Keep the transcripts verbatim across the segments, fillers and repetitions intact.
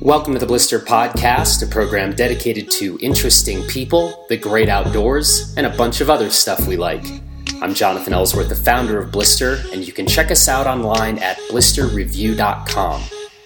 Welcome to the Blister Podcast, a program dedicated to interesting people, the great outdoors, and a bunch of other stuff we like. I'm Jonathan Ellsworth, the founder of Blister, and you can check us out online at blister review dot com.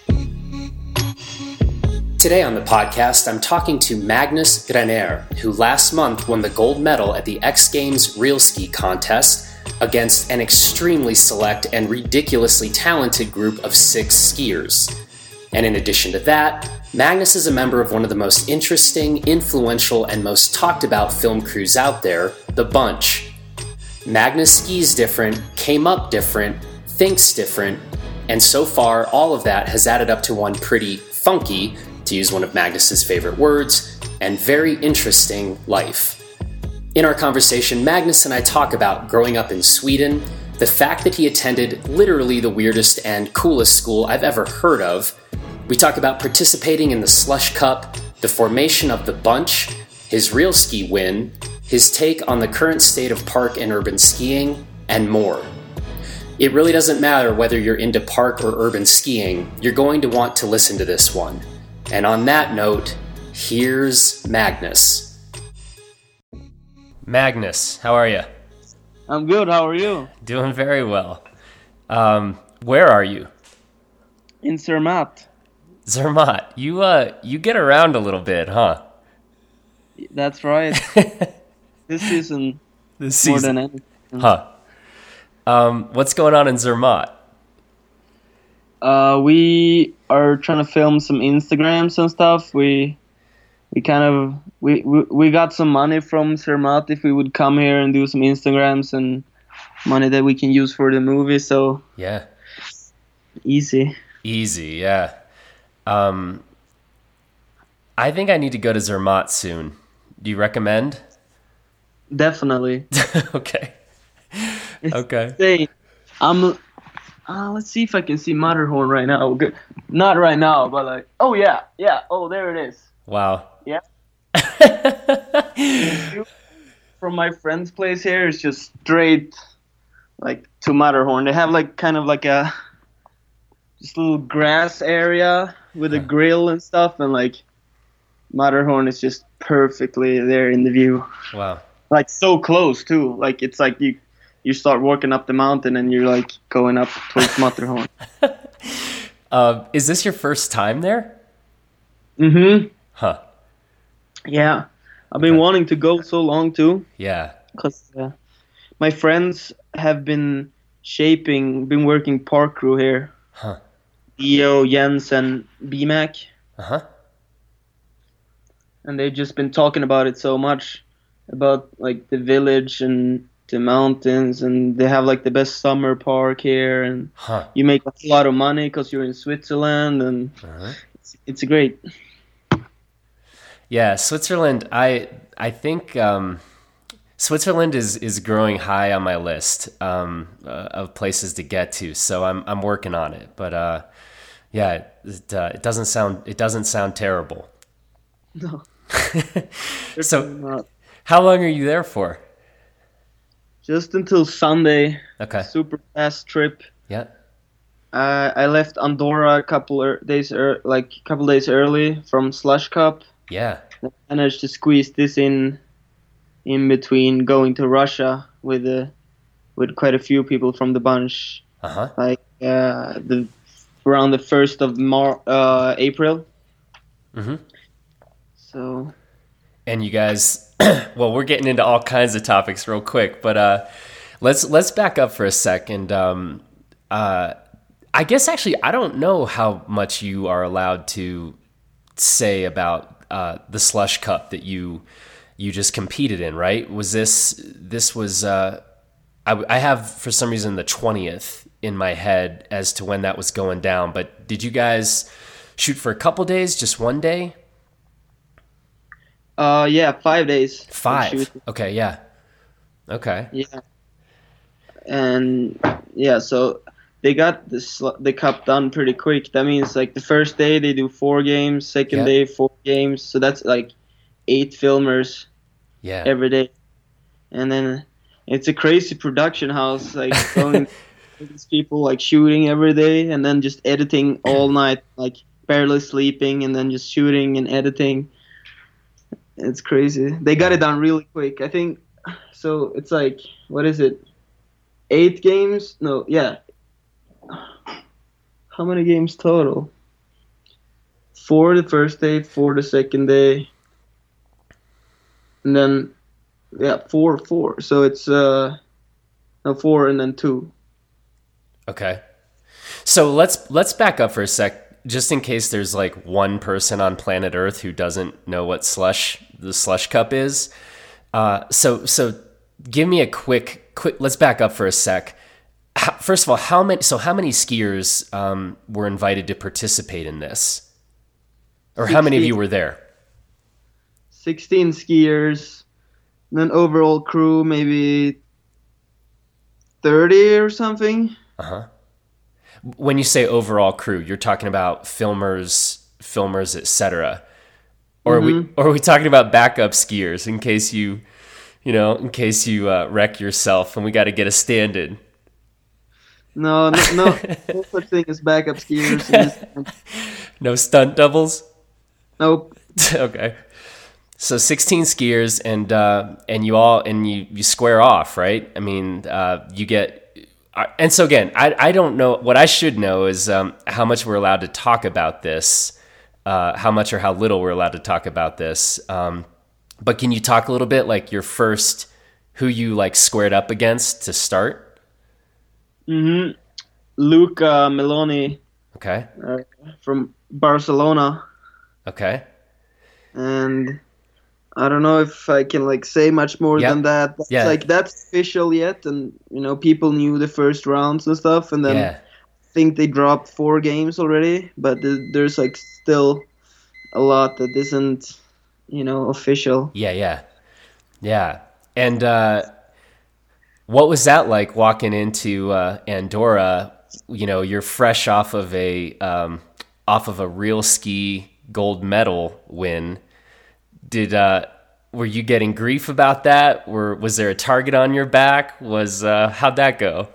Today on the podcast, I'm talking to Magnus Grenier, who last month won the gold medal at the X Games Real Ski Contest against an extremely select and ridiculously talented group of six skiers. And in addition to that, Magnus is a member of one of the most interesting, influential, and most talked about film crews out there, The Bunch. Magnus skis different, came up different, thinks different, and so far all of that has added up to one pretty funky, to use one of Magnus's favorite words, and very interesting life. In our conversation, Magnus and I talk about growing up in Sweden, the fact that he attended literally the weirdest and coolest school I've ever heard of. We talk about participating in the Slush Cup, the formation of the Bunch, his real ski win, his take on the current state of park and urban skiing, and more. It really doesn't matter whether you're into park or urban skiing, you're going to want to listen to this one. And on that note, here's Magnus. Magnus, how are you? I'm good, how are you? Doing very well. Um, where are you? In Zermatt. Zermatt, you uh, you get around a little bit, huh? That's right. This season, this more season. than anything. Huh. Um, what's going on in Zermatt? Uh, we are trying to film some Instagrams and stuff. We we kind of we, we we got some money from Zermatt if we would come here and do some Instagrams and money that we can use for the movie. So yeah, easy. Easy, yeah. Um, I think I need to go to Zermatt soon. Do you recommend? Definitely. Okay. It's Okay. insane. I'm. Uh, let's see if I can see Matterhorn right now. Good. Not right now, but like. Oh yeah, yeah. Oh, there it is. Wow. Yeah. From my friend's place here, it's just straight, like to Matterhorn. They have like kind of like a just a little grass area with a grill and stuff, and like Matterhorn is just perfectly there in the view. Wow. Like so close too. Like it's like you you start walking up the mountain and you're like going up towards Matterhorn. uh, is this your first time there? Mm-hmm. Huh. Yeah. I've been Okay. wanting to go so long too. Yeah. Because uh, my friends have been shaping, been working park crew here. Huh. Eo, Jens, and B-Mac. Uh-huh. And they've just been talking about it so much. About like the village and the mountains. And they have like the best summer park here. And Huh. you make a lot of money because you're in Switzerland. And Uh-huh. it's, it's great. Yeah, Switzerland, I I think um, Switzerland is, is growing high on my list um, uh, of places to get to, so I'm I'm working on it. But uh, yeah, it, uh, it doesn't sound it doesn't sound terrible. No. So, Not. how long are you there for? Just until Sunday. Okay. Super fast trip. Yeah. Uh, I left Andorra a couple er- days er- like a couple days early from Slush Cup. Yeah. I managed to squeeze this in in between going to Russia with uh, with quite a few people from the bunch. Uh huh. Like uh, the around the first of Mar- uh, April. Mm-hmm. So. And you guys, well, we're getting into all kinds of topics real quick, but uh, let's let's back up for a second. Um, uh, I guess actually, I don't know how much you are allowed to say about uh, the Slush Cup that you you just competed in, right? Was this this was uh, I, I have for some reason the twentieth in my head as to when that was going down, but did you guys shoot for a couple days, just one day? Uh, yeah, five days. of Five. shooting. Okay, yeah. Okay. Yeah. And yeah, so they got the sl- the cup done pretty quick. That means like the first day they do four games, second Yeah. day four games. So that's like eight filmers Yeah. every day. And then it's a crazy production house, like going with these people like shooting every day and then just editing all night, like barely sleeping and then just shooting and editing. It's crazy. They got it done really quick. I think so. It's like, what is it? Eight games? No, yeah. How many games total? Four the first day, four the second day, and then yeah, four, four. So it's uh, no four and then two. Okay. So let's let's back up for a sec, just in case there's like one person on planet Earth who doesn't know what slush the slush cup is. Uh, so so give me a quick quick. Let's back up for a sec. How, first of all, how many? So how many skiers um, were invited to participate in this, or how many of you were there? Sixteen skiers, and then overall crew maybe thirty or something. Uh huh. When you say overall crew, you're talking about filmers, filmers, et cetera, or mm-hmm. are we, or are we talking about backup skiers in case you, you know, in case you uh, wreck yourself and we got to get a stand-in? No, no, no, no such thing as backup skiers. In this No stunt doubles? Nope. Okay. So sixteen skiers, and uh, and you all and you, you square off, right? I mean, uh, you get, and so again, I I don't know what I should know is um, how much we're allowed to talk about this, uh, how much or how little we're allowed to talk about this. Um, but can you talk a little bit, like your first, who you like squared up against to start? Mm-hmm. Luca Meloni. Okay. Uh, from Barcelona. Okay. And I don't know if I can like say much more yep. than that. That's, yeah. Like that's official yet, and you know people knew the first rounds and stuff, and then yeah. I think they dropped four games already, but th- there's like still a lot that isn't, you know, official. Yeah, yeah, yeah. And uh, what was that like walking into uh, Andorra? You know, you're fresh off of a um, off of a real ski gold medal win. Did uh, were you getting grief about that? Were was there a target on your back? Was uh, how'd that go?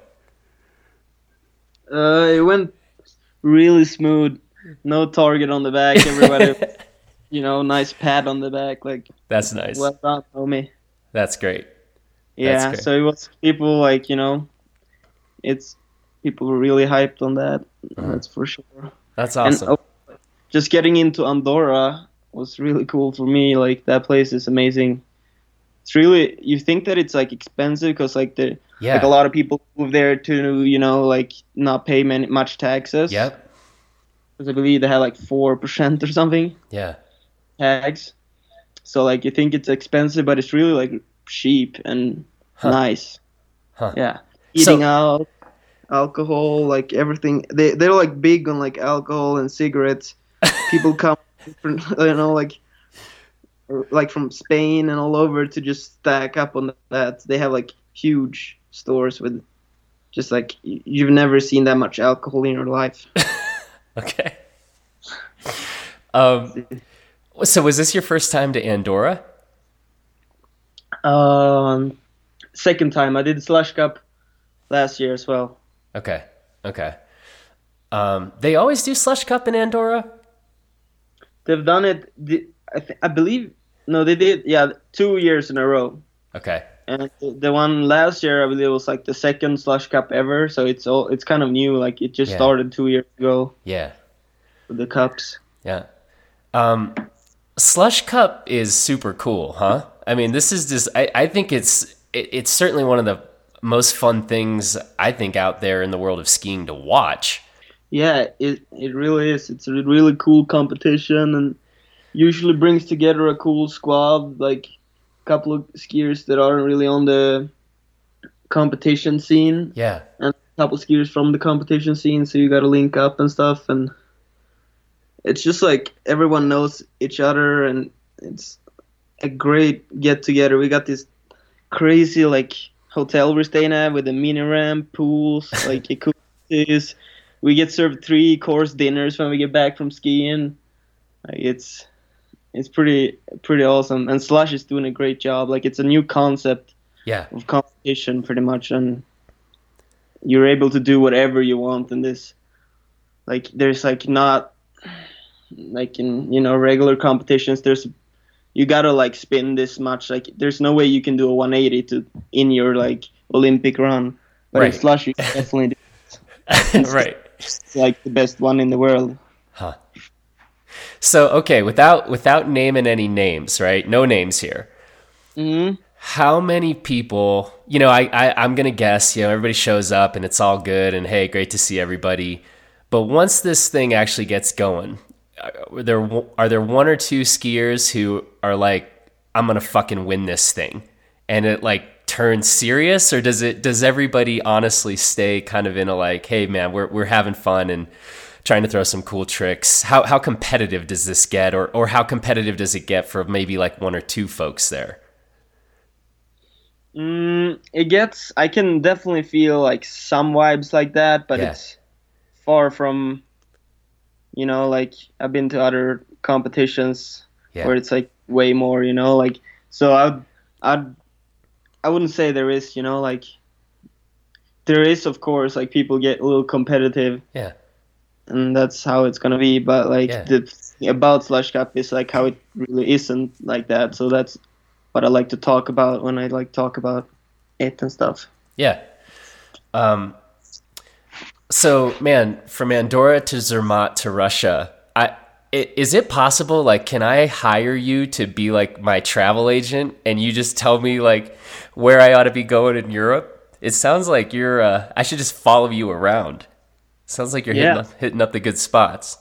Uh, it went really smooth. No target on the back. Everybody, you know, nice pat on the back. Like that's nice. Well done, homie. That's great. Yeah. That's great. So it was people like you know, it's people were really hyped on that. Mm-hmm. That's for sure. That's awesome. And, oh, just getting into Andorra was really cool for me. Like that place is amazing. It's really, you think that it's like expensive because like the yeah. like a lot of people move there to, you know, like not pay many, much taxes. Yep. Because I believe they had like four percent or something. Yeah. Tax. So like you think it's expensive, but it's really like cheap and huh. nice. Huh. Yeah. Eating so, out, alcohol, like everything. They they're like big on like alcohol and cigarettes. People come, from, you know, like like from Spain and all over to just stack up on that. They have like huge stores with just like you've never seen that much alcohol in your life. Okay. Um. So was this your first time to Andorra? Um, second time. I did Slush Cup last year as well. Okay. Okay. Um, they always do Slush Cup in Andorra? They've done it, I, th- I believe, no, they did, yeah, two years in a row. Okay. And the one last year, I believe, was like the second Slush Cup ever, so it's all it's kind of new, like it just yeah. started two years ago. Yeah. With the cups. Yeah. Um, Slush Cup is super cool, huh? I mean, this is just, I, I think it's, it, it's certainly one of the most fun things, I think, out there in the world of skiing to watch. Yeah, it it really is. It's a really cool competition and usually brings together a cool squad, like a couple of skiers that aren't really on the competition scene. Yeah. And a couple of skiers from the competition scene, so you got to link up and stuff. And it's just like everyone knows each other and it's a great get together. We got this crazy like hotel we're staying at with a mini ramp, pools, like jacuzzis. We get served three course dinners when we get back from skiing. Like it's it's pretty pretty awesome. And Slush is doing a great job. Like it's a new concept yeah. of competition pretty much, and you're able to do whatever you want in this. Like there's like not like in, you know, regular competitions, there's you gotta like spin this much. Like there's no way you can do a one eighty to in your like Olympic run. But right. in slush, you definitely do. It's right. It's like the best one in the world. Huh. So, okay, without without naming any names, right? No names here. Mm-hmm. How many people, you know, I, I, I'm going to guess, you know, everybody shows up and it's all good and, hey, great to see everybody. But once this thing actually gets going, are there, are there one or two skiers who are like, I'm going to fucking win this thing? And it like turns serious? Or does it, does everybody honestly stay kind of in a like, hey man, we're, we're having fun and trying to throw some cool tricks? How, how competitive does this get? Or, or how competitive does it get for maybe like one or two folks there? Mm, it gets, I can definitely feel like some vibes like that, but Yeah. it's far from, you know, like I've been to other competitions Yeah. where it's like way more, you know, like, so I'd, I'd, I wouldn't say there is, you know, like there is, of course, like people get a little competitive. Yeah. And that's how it's going to be. But like Yeah. the thing about Slush Cup is like how it really isn't like that. So that's what I like to talk about when I like talk about it and stuff. Yeah. Um, so man, from Andorra to Zermatt to Russia, I, it, is it possible, like, can I hire you to be like my travel agent and you just tell me like where I ought to be going in Europe? It sounds like you're, uh, I should just follow you around. Sounds like you're Yeah. hitting up, hitting up the good spots.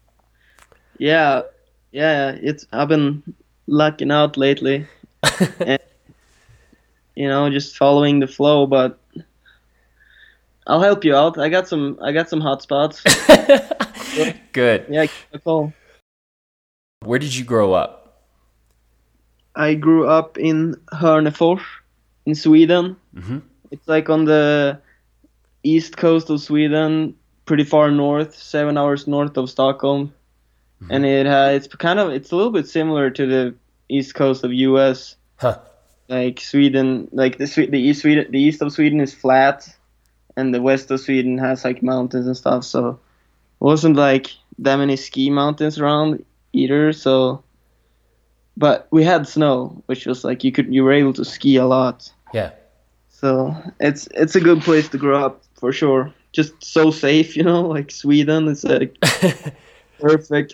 Yeah. Yeah. It's, I've been lucking out lately and, you know, just following the flow, but I'll help you out. I got some, I got some hot spots. Good. Yeah. Give me a call. Where did you grow up? I grew up in Hörnefors in Sweden. Mm-hmm. It's like on the east coast of Sweden, pretty far north, seven hours north of Stockholm. Mm-hmm. And it uh, it's kind of, it's a little bit similar to the east coast of U S. Huh. Like Sweden, like the the east Sweden, the east of Sweden is flat, and the west of Sweden has like mountains and stuff. So it wasn't like that many ski mountains around either. So, but we had snow, which was like you could you were able to ski a lot. Yeah. So it's it's a good place to grow up for sure. Just so safe, you know, like Sweden is like perfect.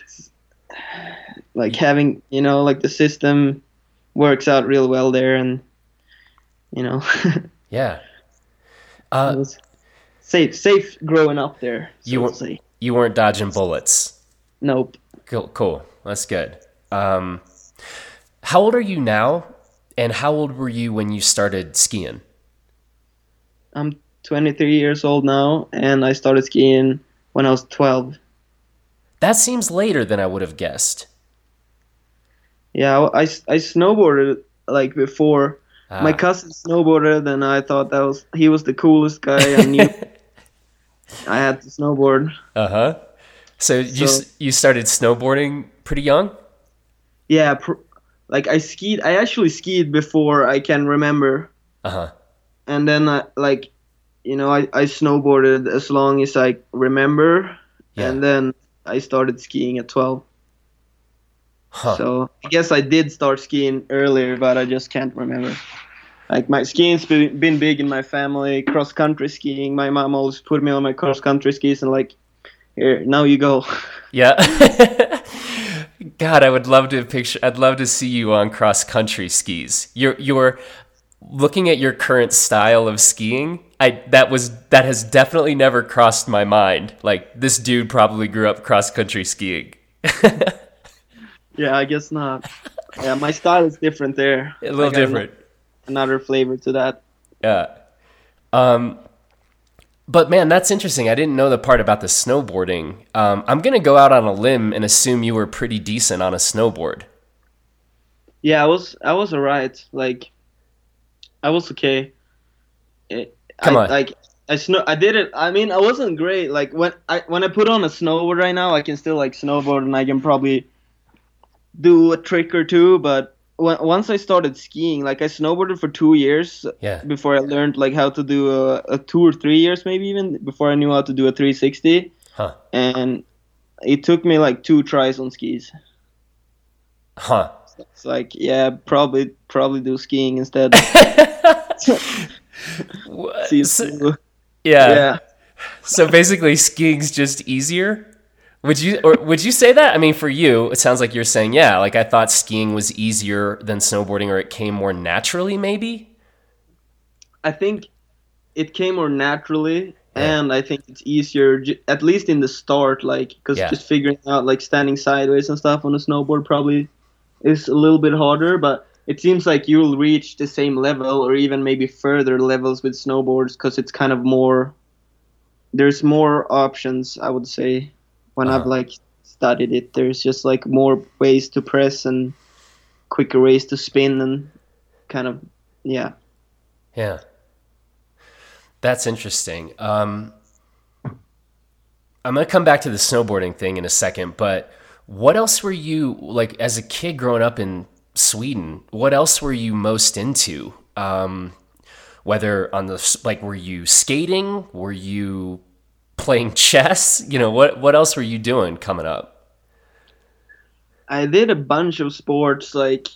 Like having, you know, like the system works out real well there, and you know. Yeah. Uh, it was safe, safe growing up there. So you to weren't say. you weren't dodging bullets. Nope. Cool, cool. That's good. Um, how old are you now, and how old were you when you started skiing? I'm twenty-three years old now, and I started skiing when I was twelve. That seems later than I would have guessed. Yeah, I, I snowboarded like before. Ah. My cousin snowboarded, and I thought that was he was the coolest guy I knew. I had to snowboard. Uh-huh. So, so you you started snowboarding pretty young? Yeah, pr- like I skied. I actually skied before I can remember. Uh-huh. And then I, like, you know, I, I snowboarded as long as I remember. Yeah. And then I started skiing at twelve. Huh. So I guess I did start skiing earlier, but I just can't remember. Like my skiing's been, been big in my family. Cross country skiing. My mom always put me on my cross country skis and like, here, now you go. Yeah. God, I would love to picture. I'd love to see you on cross country skis. You're you're looking at your current style of skiing. I that was that has definitely never crossed my mind. Like this dude probably grew up cross country skiing. Yeah, I guess not. Yeah, my style is different there. A little different. Another flavor to that. Yeah. Um, but man, that's interesting. I didn't know the part about the snowboarding. Um, I'm going to go out on a limb and assume you were pretty decent on a snowboard. Yeah, I was, I was all right. Like, I was okay. It, Come I, on. Like, I snow, I did it. I mean, I wasn't great. Like when I, when I put on a snowboard right now, I can still like snowboard and I can probably do a trick or two, but when, once I started skiing, like I snowboarded for two years yeah. before I learned like how to do a, a two or three years maybe even before I knew how to do a three sixty. Huh. And it took me like two tries on skis. Huh. It's like, yeah, probably probably do skiing instead. See, so, yeah. yeah. So basically, skiing's just easier. Would you or would you say that? I mean, for you, it sounds like you're saying, yeah. Like I thought skiing was easier than snowboarding, or it came more naturally, maybe. I think it came more naturally, yeah. And I think it's easier, at least in the start, like because yeah. just figuring out like standing sideways and stuff on a snowboard probably is a little bit harder, but it seems like you'll reach the same level or even maybe further levels with snowboards because it's kind of more, there's more options, I would say, when uh-huh. I've like studied it. There's just like more ways to press and quicker ways to spin and kind of, yeah. Yeah. That's interesting. Um, I'm going to come back to the snowboarding thing in a second, but what else were you, like, as a kid growing up in Sweden, what else were you most into? Um, whether on the, like, were you skating? Were you playing chess? You know, what, what else were you doing coming up? I did a bunch of sports. Like,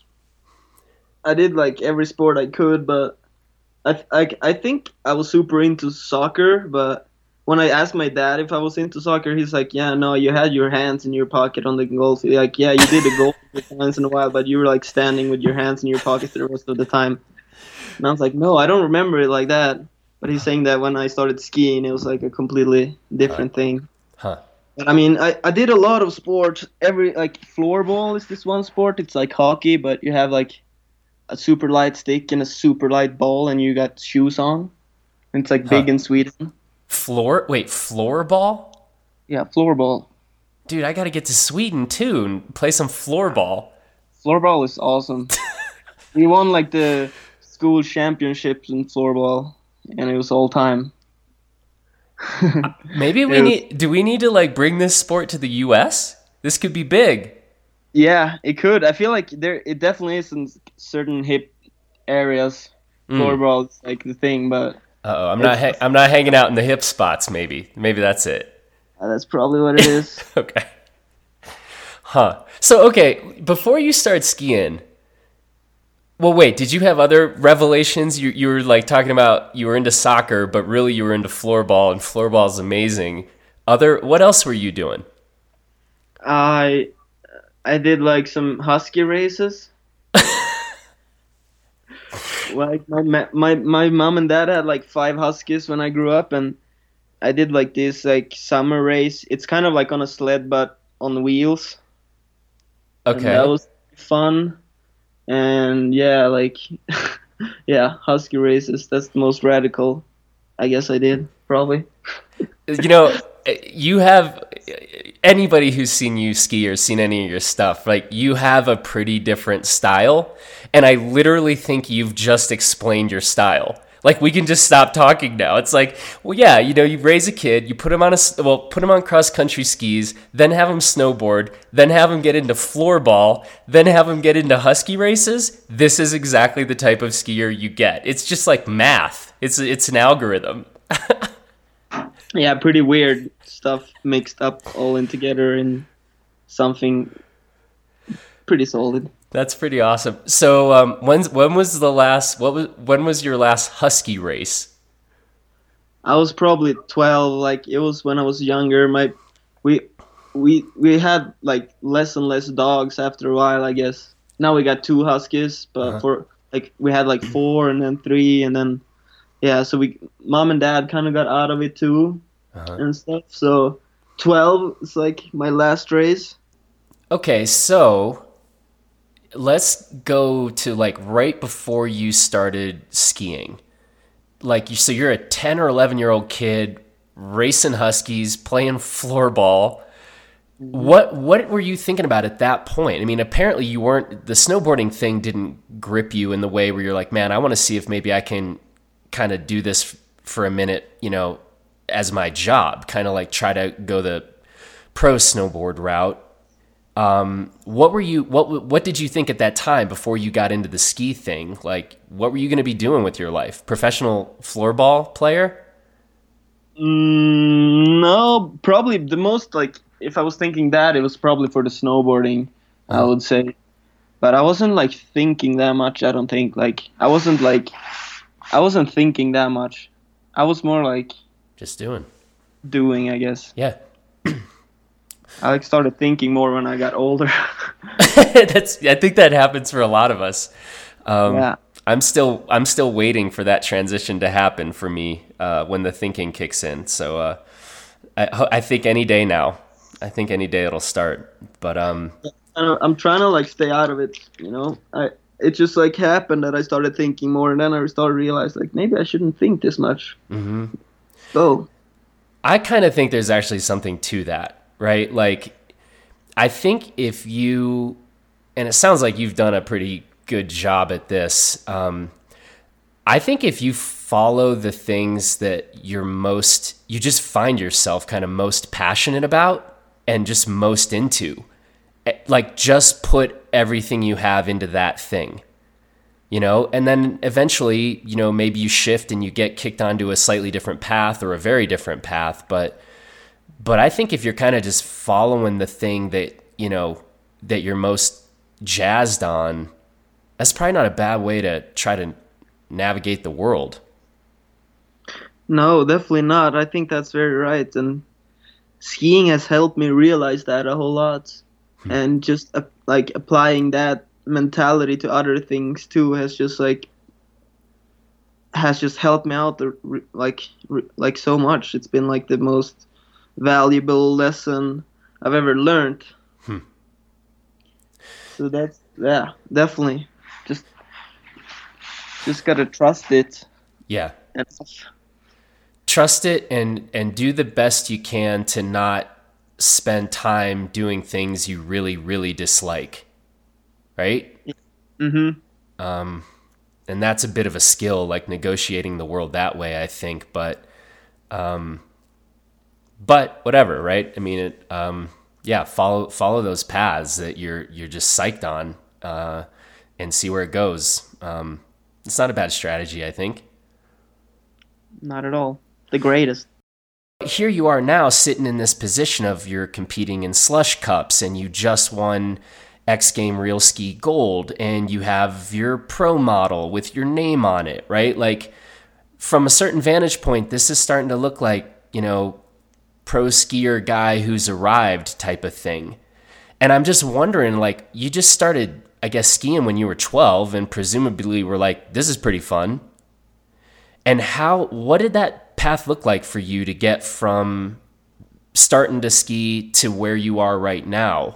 I did, like, every sport I could, but I, I, I think I was super into soccer, but when I asked my dad if I was into soccer, he's like, yeah, no, you had your hands in your pocket on the goal field. Like, yeah, you did a goal once in a while, but you were like standing with your hands in your pocket the rest of the time. And I was like, no, I don't remember it like that. But he's saying that when I started skiing, it was like a completely different thing. Huh. But I mean, I, I did a lot of sports. Every, like, floorball is this one sport. It's like hockey, but you have like a super light stick and a super light ball, and you got shoes on. And it's like big huh. in Sweden. Floor? Wait, floorball? Yeah, floorball. Dude, I got to get to Sweden too and play some floorball. Floorball is awesome. We won like the school championships in floorball, and it was all time. Maybe we was, need. Do we need to like bring this sport to the U S? This could be big. Yeah, it could. I feel like there. It definitely is in certain hip areas. Mm. Floorball is like the thing, but. Uh-oh, I'm not ha- I'm not hanging out in the hip spots, maybe. Maybe that's it. Uh, that's probably what it is. Okay. Huh. So, okay, before you start skiing, well, wait, did you have other revelations? You you were, like, talking about you were into soccer, but really you were into floorball, and floorball is amazing. Other, what else were you doing? I I did, like, some husky races. Like my my my mom and dad had like five huskies when I grew up, and I did like this like summer race. It's kind of like on a sled but on wheels. Okay. And that was fun. And yeah, like yeah, husky races. That's the most radical I guess I did, probably. You know, you have anybody who's seen you ski or seen any of your stuff, like you have a pretty different style. And I literally think you've just explained your style. Like we can just stop talking now. It's like, well, yeah, you know, you raise a kid, you put him on a, well, put him on cross country skis, then have him snowboard, then have him get into floorball, then have him get into husky races. This is exactly the type of skier you get. It's just like math. It's it's an algorithm. Yeah, pretty weird stuff mixed up all in together in something pretty solid. That's pretty awesome. So, um, when when was the last? What was when was your last husky race? I was probably twelve. Like it was when I was younger. My we we we had like less and less dogs after a while. I guess now we got two huskies, but uh-huh. for like we had like four and then three and then yeah. So we mom and dad kind of got out of it too uh-huh. and stuff. So twelve is like my last race. Okay, so. Let's go to like right before you started skiing. Like you, so you're a ten or eleven year old kid racing huskies, playing floorball. What what were you thinking about at that point? I mean, apparently you weren't, the snowboarding thing didn't grip you in the way where you're like, man, I want to see if maybe I can kind of do this for a minute, you know, as my job, kind of like try to go the pro snowboard route. Um, what were you, what, what did you think at that time before you got into the ski thing? Like, what were you going to be doing with your life? Professional floorball player? Mm, no, probably the most like if I was thinking that, it was probably for the snowboarding, I Uh-huh. would say. But I wasn't like thinking that much. I don't think like I wasn't like I wasn't thinking that much. I was more like Just doing. doing, I guess. Yeah. I like started thinking more when I got older. That's. I think that happens for a lot of us. Um, Yeah. I'm still. I'm still waiting for that transition to happen for me uh, when the thinking kicks in. So uh, I, I think any day now. I think any day it'll start. But um, I don't- I'm trying to like stay out of it, you know. I it just like happened that I started thinking more, and then I started to realize like maybe I shouldn't think this much. mhm. So I kind of think there's actually something to that, right? Like, I think if you, and it sounds like you've done a pretty good job at this. Um, I think if you follow the things that you're most, you just find yourself kind of most passionate about and just most into, eh, like just put everything you have into that thing. You know, and then eventually, you know, maybe you shift and you get kicked onto a slightly different path or a very different path. But, but I think if you're kind of just following the thing that, you know, that you're most jazzed on, that's probably not a bad way to try to navigate the world. no, definitely not. I think that's very right, and skiing has helped me realize that a whole lot, and just uh, like applying that mentality to other things too has just like has just helped me out the, like like so much. It's been like the most valuable lesson I've ever learned. Hmm. So that's yeah, definitely just just gotta trust it. Yeah. And Trust it and, and do the best you can to not spend time doing things you really, really dislike. Right? mm-hmm. Um, and that's a bit of a skill, like negotiating the world that way, I think. But, um, but whatever, right? I mean, it, um, yeah, follow follow those paths that you're you're just psyched on, uh, and see where it goes. Um, it's not a bad strategy, I think. Not at all. The greatest. Here you are now, sitting in this position of you're competing in slush cups, and you just won X Game Real Ski Gold, and you have your pro model with your name on it, right? Like, from a certain vantage point, this is starting to look like, you know, pro skier guy who's arrived type of thing. And I'm just wondering, like, you just started, I guess, skiing when you were twelve, and presumably were like, this is pretty fun. And how, what did that path look like for you to get from starting to ski to where you are right now?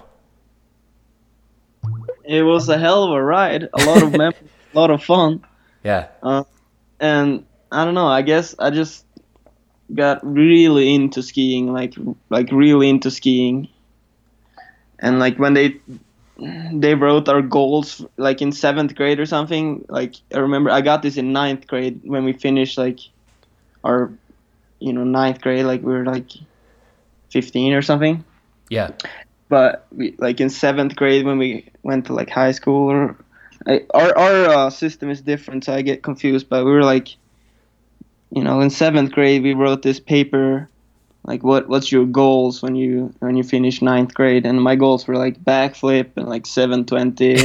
It was a hell of a ride. A lot of memories, a lot of fun. Yeah. Uh, and I don't know. I guess I just got really into skiing, like like really into skiing. And like when they they wrote our goals, like in seventh grade or something. Like I remember I got this in ninth grade when we finished like our, you know, ninth grade. Like we were like fifteen or something. Yeah. But we, like in seventh grade when we went to like high school, or I, our our uh, system is different, so I get confused. But we were like, you know, in seventh grade we wrote this paper, like what what's your goals when you when you finish ninth grade, and my goals were like backflip and like seven twenty.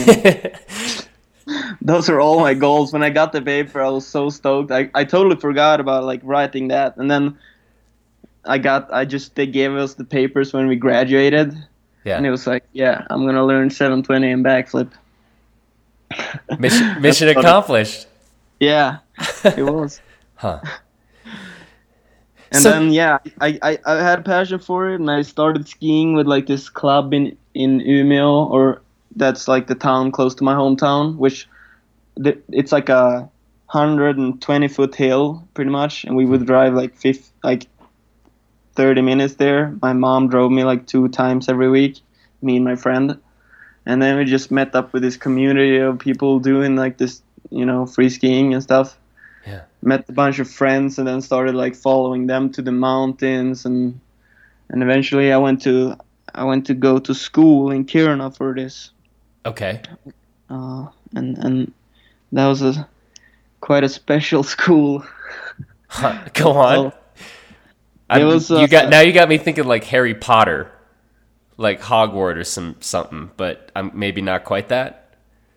Those are all my goals. When I got the paper, I was so stoked. I I totally forgot about like writing that, and then I got I just they gave us the papers when we graduated. Yeah. And it was like, yeah, I'm going to learn seven twenty and backflip. Mission, mission accomplished. Yeah, it was. Huh. And So- then, yeah, I, I, I had a passion for it, and I started skiing with like this club in, in Umeå, or that's like the town close to my hometown, which th- it's like a one hundred twenty foot hill, pretty much. And we would drive like fifty, like thirty minutes there. My mom drove me like two times every week, me and my friend. And then we just met up with this community of people doing like this, you know, free skiing and stuff. Yeah. Met a bunch of friends, and then started like following them to the mountains, and and eventually I went to I went to go to school in Kiruna for this. Okay. Uh, and and that was a quite a special school. Huh. Go on. So, I'm- it was, you uh, got now. You got me thinking like Harry Potter. like Hogwarts or some something, but I'm maybe not quite that.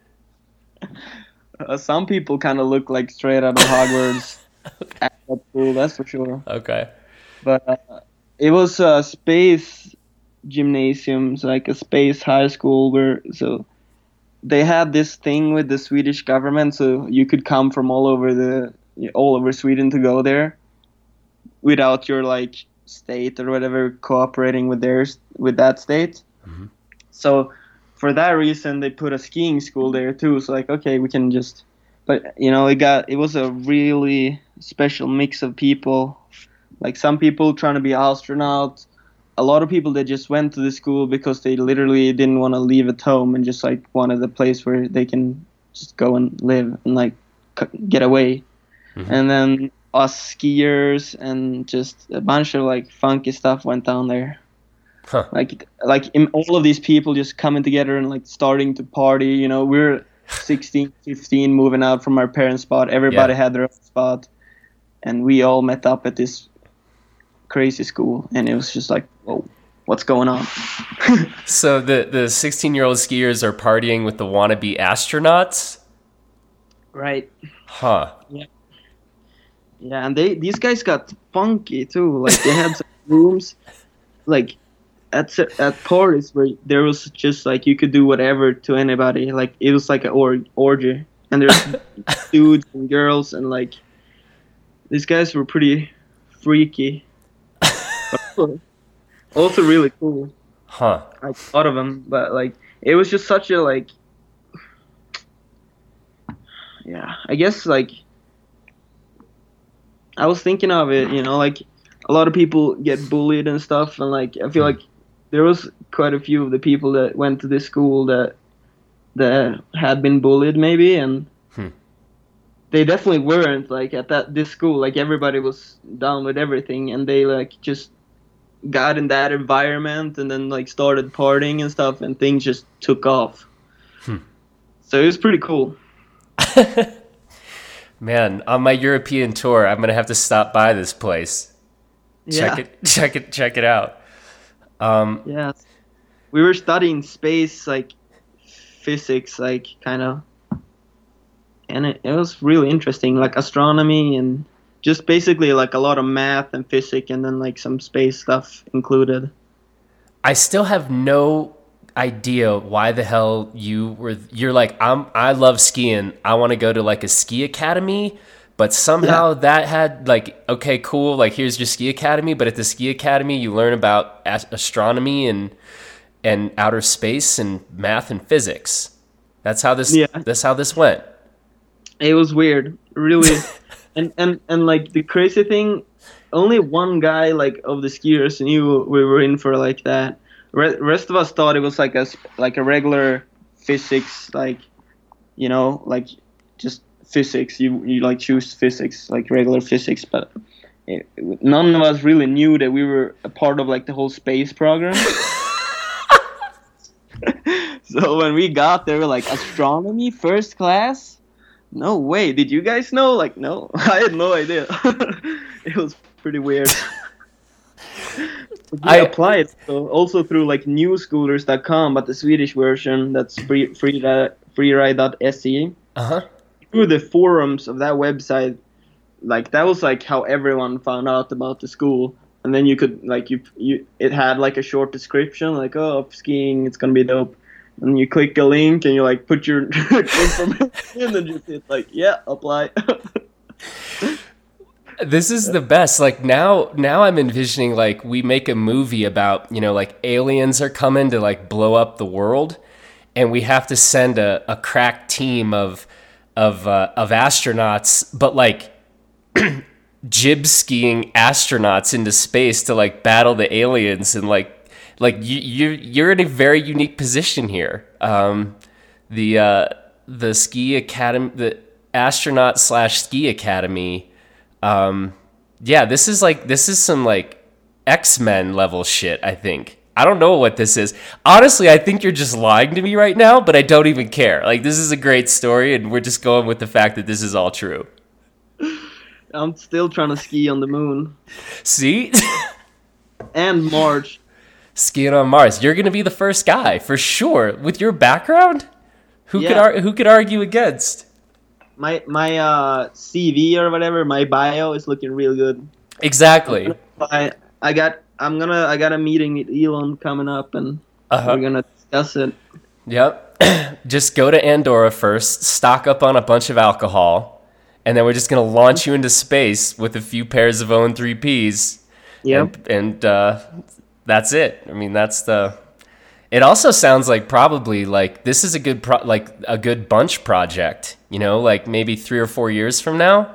Uh, some people kind of look like straight out of Hogwarts at that school, that's for sure. Okay. But uh, it was a space gymnasium, so like a space high school, where so they had this thing with the Swedish government, so you could come from all over the all over Sweden to go there without your like state or whatever cooperating with theirs with that state. Mm-hmm. So for that reason, they put a skiing school there too. So like, okay, we can just, but you know, it got it was a really special mix of people. Like some people trying to be astronauts, a lot of people that just went to the school because they literally didn't want to leave at home and just like wanted a place where they can just go and live and like get away. Mm-hmm. And then us skiers and just a bunch of like funky stuff went down there. Huh. Like like in, all of these people just coming together and like starting to party. You know, we're sixteen, fifteen, moving out from our parents' spot. Everybody yeah. had their own spot, and we all met up at this crazy school, and it was just like, whoa, what's going on? So the the sixteen year old skiers are partying with the wannabe astronauts, right? Huh. Yeah. Yeah, and they these guys got funky too. Like they had some rooms, like at at parties where there was just like you could do whatever to anybody. Like it was like an or, orgy, and there's dudes and girls, and like these guys were pretty freaky. Also really cool. Huh. I thought of them, but like it was just such a like yeah, I guess like I was thinking of it, you know, like a lot of people get bullied and stuff, and like I feel like there was quite a few of the people that went to this school that that had been bullied maybe, and hmm. they definitely weren't like at that this school, like everybody was down with everything, and they like just got in that environment and then like started partying and stuff, and things just took off. Hmm. So it was pretty cool. Man, on my European tour, I'm gonna have to stop by this place. Yeah. Check it, check it, check it out. Um, yeah, we were studying space, like physics, like kind of, and it, it was really interesting, like astronomy and just basically like a lot of math and physics, and then like some space stuff included. I still have no idea why the hell you were you're like I'm I love skiing, I want to go to like a ski academy, but somehow yeah. that had like, okay, cool, like here's your ski academy, but at the ski academy you learn about astronomy and and outer space and math and physics. That's how this yeah. that's how this went. It was weird, really. and and and like the crazy thing, only one guy like of the skiers knew we were in for like that. Re- rest of us thought it was like a like a regular physics, like, you know, like just physics. You you like choose physics, like regular physics, but it, none of us really knew that we were a part of like the whole space program. So when we got there, we're like, astronomy first class? No way. Did you guys know? Like, no, I had no idea. It was pretty weird. I applied so also through like newschoolers dot com, but the Swedish version, that's free free freeride dot se. Uh-huh. Through the forums of that website, like that was like how everyone found out about the school. And then you could like you you it had like a short description, like, oh, skiing, it's gonna be dope. And you click a link and you like put your information in and just hit like, yeah, apply. This is the best. Like now, now I'm envisioning like we make a movie about, you know, like aliens are coming to like blow up the world, and we have to send a, a crack team of of uh, of astronauts, but like jib skiing astronauts into space to like battle the aliens, and like like you you you're in a very unique position here. Um, the uh, the ski academy, the astronaut slash ski academy. Um, yeah, this is like, this is some like X-Men level shit, I think. I don't know what this is. Honestly, I think you're just lying to me right now, but I don't even care. Like, this is a great story, and we're just going with the fact that this is all true. I'm still trying to ski on the moon. See? And Mars. Skiing on Mars. You're going to be the first guy for sure. With your background, who Yeah. could ar- who could argue against? My my uh, C V or whatever, my bio is looking real good. Exactly. I I got I'm gonna I got a meeting with Elon coming up, and Uh-huh. we're gonna discuss it. Yep. Just go to Andorra first, stock up on a bunch of alcohol, and then we're just going to launch you into space with a few pairs of O and three Ps. Yep. And, and uh, that's it. I mean, that's the... It also sounds like probably like this is a good pro- like a good bunch project, you know, like maybe three or four years from now.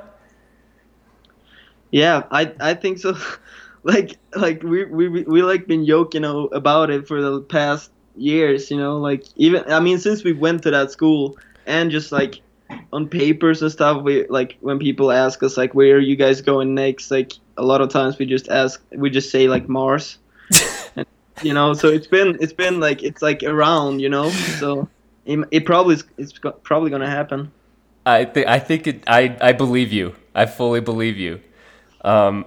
Yeah, I I think so. like like we we we like been joking o- about it for the past years, you know, like even I mean since we went to that school, and just like on papers and stuff, we like when people ask us like where are you guys going next, like a lot of times we just ask we just say like Mars. And, you know, so it's been it's been like it's like around, you know, so it, it probably is, it's go- probably gonna happen. I think I think it. I I believe you. I fully believe you. Um.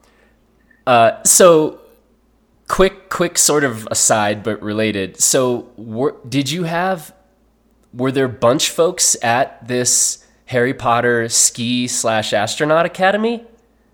Uh. So, quick, quick, sort of aside, but related. So, were, did you have? Were there bunch folks at this Harry Potter ski slash astronaut academy?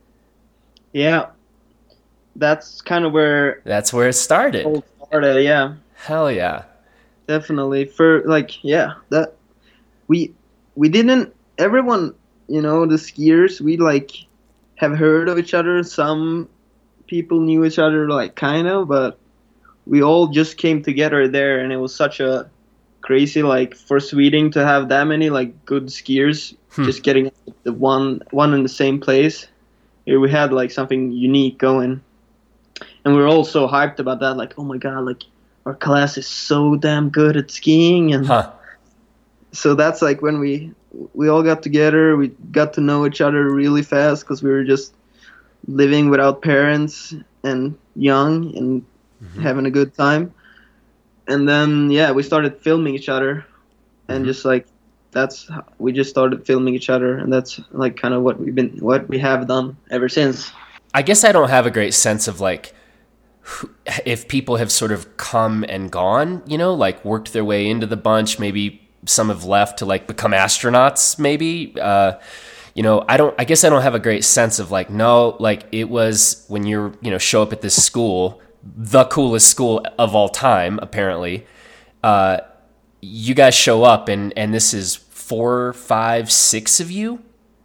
Yeah, that's kind of where That's where it started. it all started. Yeah. Hell yeah. Definitely. For like, yeah, that we we didn't. Everyone, you know, the skiers, we like have heard of each other. Some people knew each other, like kind of, but we all just came together there, and it was such a crazy, like for Sweden to have that many like good skiers Hmm. just getting the one one in the same place. Here we had like something unique going, and we were all so hyped about that. Like, oh my god, like our class is so damn good at skiing, and Huh. so that's like when we we all got together. We got to know each other really fast because we were just living without parents and young and having a good time. And then yeah, we started filming each other, and just like that's how- we just started filming each other, and that's like kind of what we've been what we have done ever since. I guess I don't have a great sense of like who- if people have sort of come and gone, you know, like worked their way into the bunch. Maybe some have left to like become astronauts. Maybe, uh, you know, I don't. I guess I don't have a great sense of like no, like it was when you're you know show up at this school, the coolest school of all time, apparently. Uh, you guys show up and and this is four, five, six of you.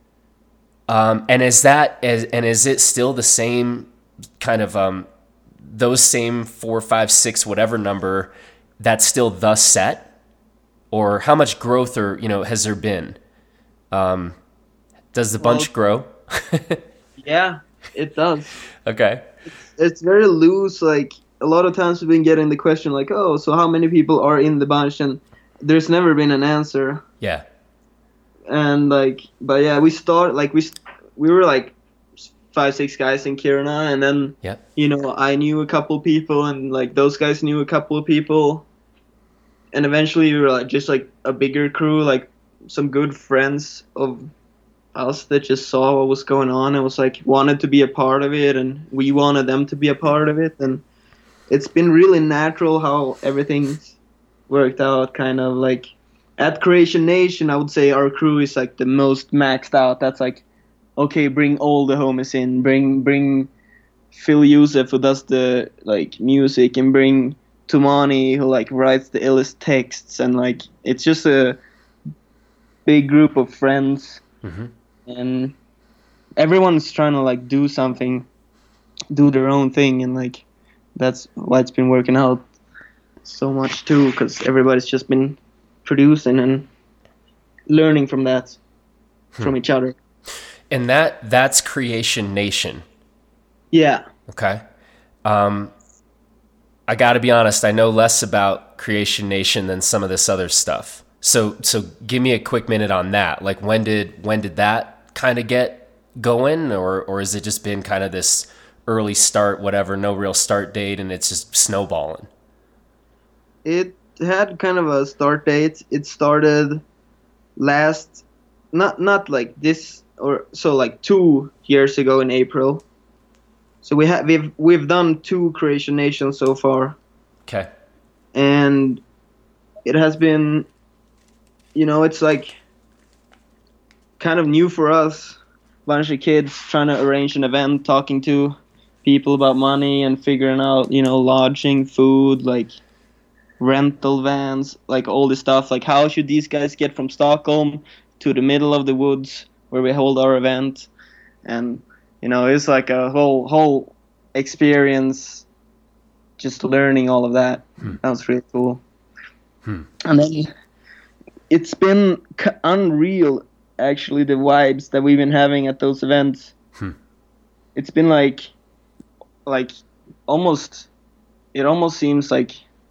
Um, and is that as and is it still the same kind of um, those same four, five, six, whatever number? That's still the set, or how much growth or you know has there been? Um, does the bunch grow? Yeah, it does. Okay. It's very loose. Like a lot of times we've been getting the question like, oh, so how many people are in the bunch? And there's never been an answer. Yeah. And like, but yeah, we start like we st- we were like five six guys in Kiruna, and then Yep. you know I knew a couple people, and like those guys knew a couple of people, and eventually we were like just like a bigger crew, like some good friends of us that just saw what was going on and was like wanted to be a part of it, and we wanted them to be a part of it, and it's been really natural how everything's worked out. Kind of like at Creation Nation, I would say our crew is like the most maxed out. That's like, okay, bring all the homies in, bring bring Phil Youssef who does the like music, and bring Tumani who like writes the illest texts, and like it's just a big group of friends. Mm-hmm. And everyone's trying to like do something, do their own thing, and like that's why it's been working out so much too, because everybody's just been producing and learning from that, from each other. And that that's Creation Nation. Yeah. Okay. Um, I got to be honest. I know less about Creation Nation than some of this other stuff. So so give me a quick minute on that. Like when did when did that kind of get going, or or has it just been kind of this early start, whatever, no real start date, and it's just snowballing? It had kind of a start date. It started last, not not like this, or so like two years ago in April. So we have we've we've done two Creation Nations so far. Okay. And it has been, you know, it's like kind of new for us. Bunch of kids trying to arrange an event, talking to people about money and figuring out, you know, lodging, food, like rental vans, like all this stuff. Like, how should these guys get from Stockholm to the middle of the woods where we hold our event? And, you know, it's like a whole whole experience just learning all of that. Hmm. That was really cool. Hmm. And then it's been unreal, actually, the vibes that we've been having at those events. Hmm. It's been like, like almost, it almost seems like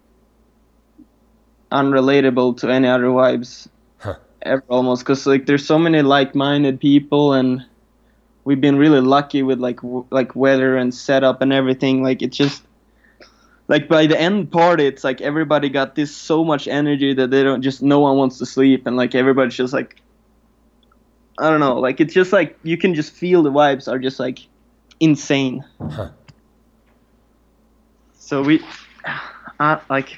unrelatable to any other vibes huh. ever, almost, because like there's so many like-minded people, and we've been really lucky with like w- like weather and setup and everything. Like, it's just like by the end party, it's like everybody got this so much energy that they don't just no one wants to sleep, and like everybody's just like, I don't know, like it's just like you can just feel the vibes are just like insane. Huh. So we, uh, like,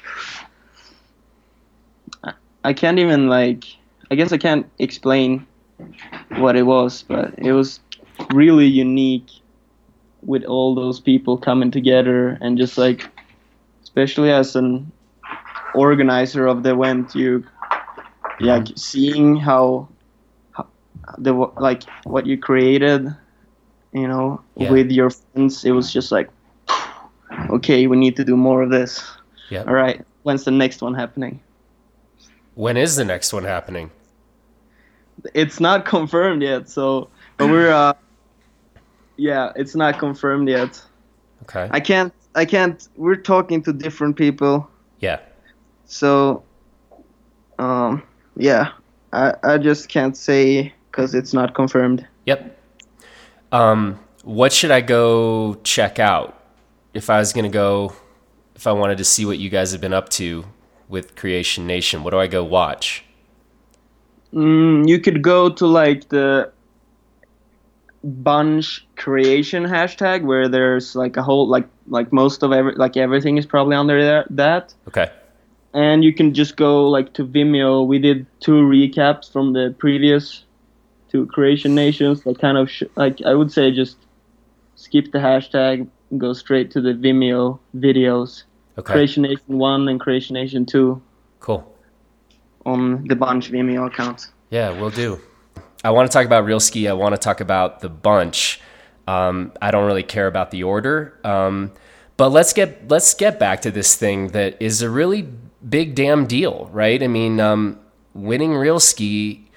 I can't even like, I guess I can't explain what it was, but it was really unique with all those people coming together, and just like, especially as an organizer of the event, you, yeah, seeing how, how the like what you created, you know, yeah. with your friends, it was just like, okay, we need to do more of this. Yeah. All right, when's the next one happening? When is the next one happening? It's not confirmed yet, so but we're uh yeah, it's not confirmed yet. Okay. I can't I can't we're talking to different people. Yeah. So um yeah, I I just can't say cuz it's not confirmed. Yep. Um what should I go check out if I was going to go if I wanted to see what you guys have been up to with Creation Nation? What do I go watch? Mm, you could go to like the Bunch Creation hashtag, where there's like a whole like like most of every like everything is probably under there, that. Okay. And you can just go like to Vimeo. We did two recaps from the previous two Creation Nations. Like kind of sh- like I would say just skip the hashtag and go straight to the Vimeo videos. Okay. Creation Nation one and Creation Nation two. Cool. On the Bunch Vimeo account. Yeah, we'll do. I want to talk about Real Ski. I want to talk about the Bunch. Um, I don't really care about the order. Um, but let's get let's get back to this thing that is a really big damn deal, right? I mean, um, winning Real Ski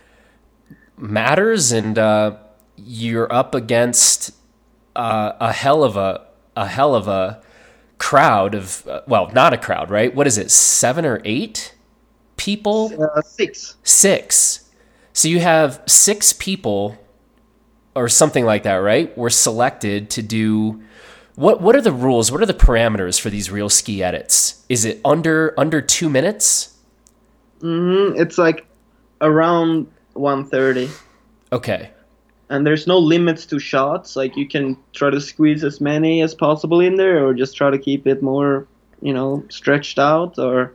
matters, and uh, you're up against uh, a hell of a a hell of a crowd of uh, well, not a crowd, right? What is it? Seven or eight people? Uh, six. Six. So you have six people or something like that, right? Were selected to do what what are the rules? What are the parameters for these Real Ski edits? Is it under under two minutes? Mm-hmm. It's like around one thirty. Okay. And there's no limits to shots. Like you can try to squeeze as many as possible in there, or just try to keep it more, you know, stretched out. Or,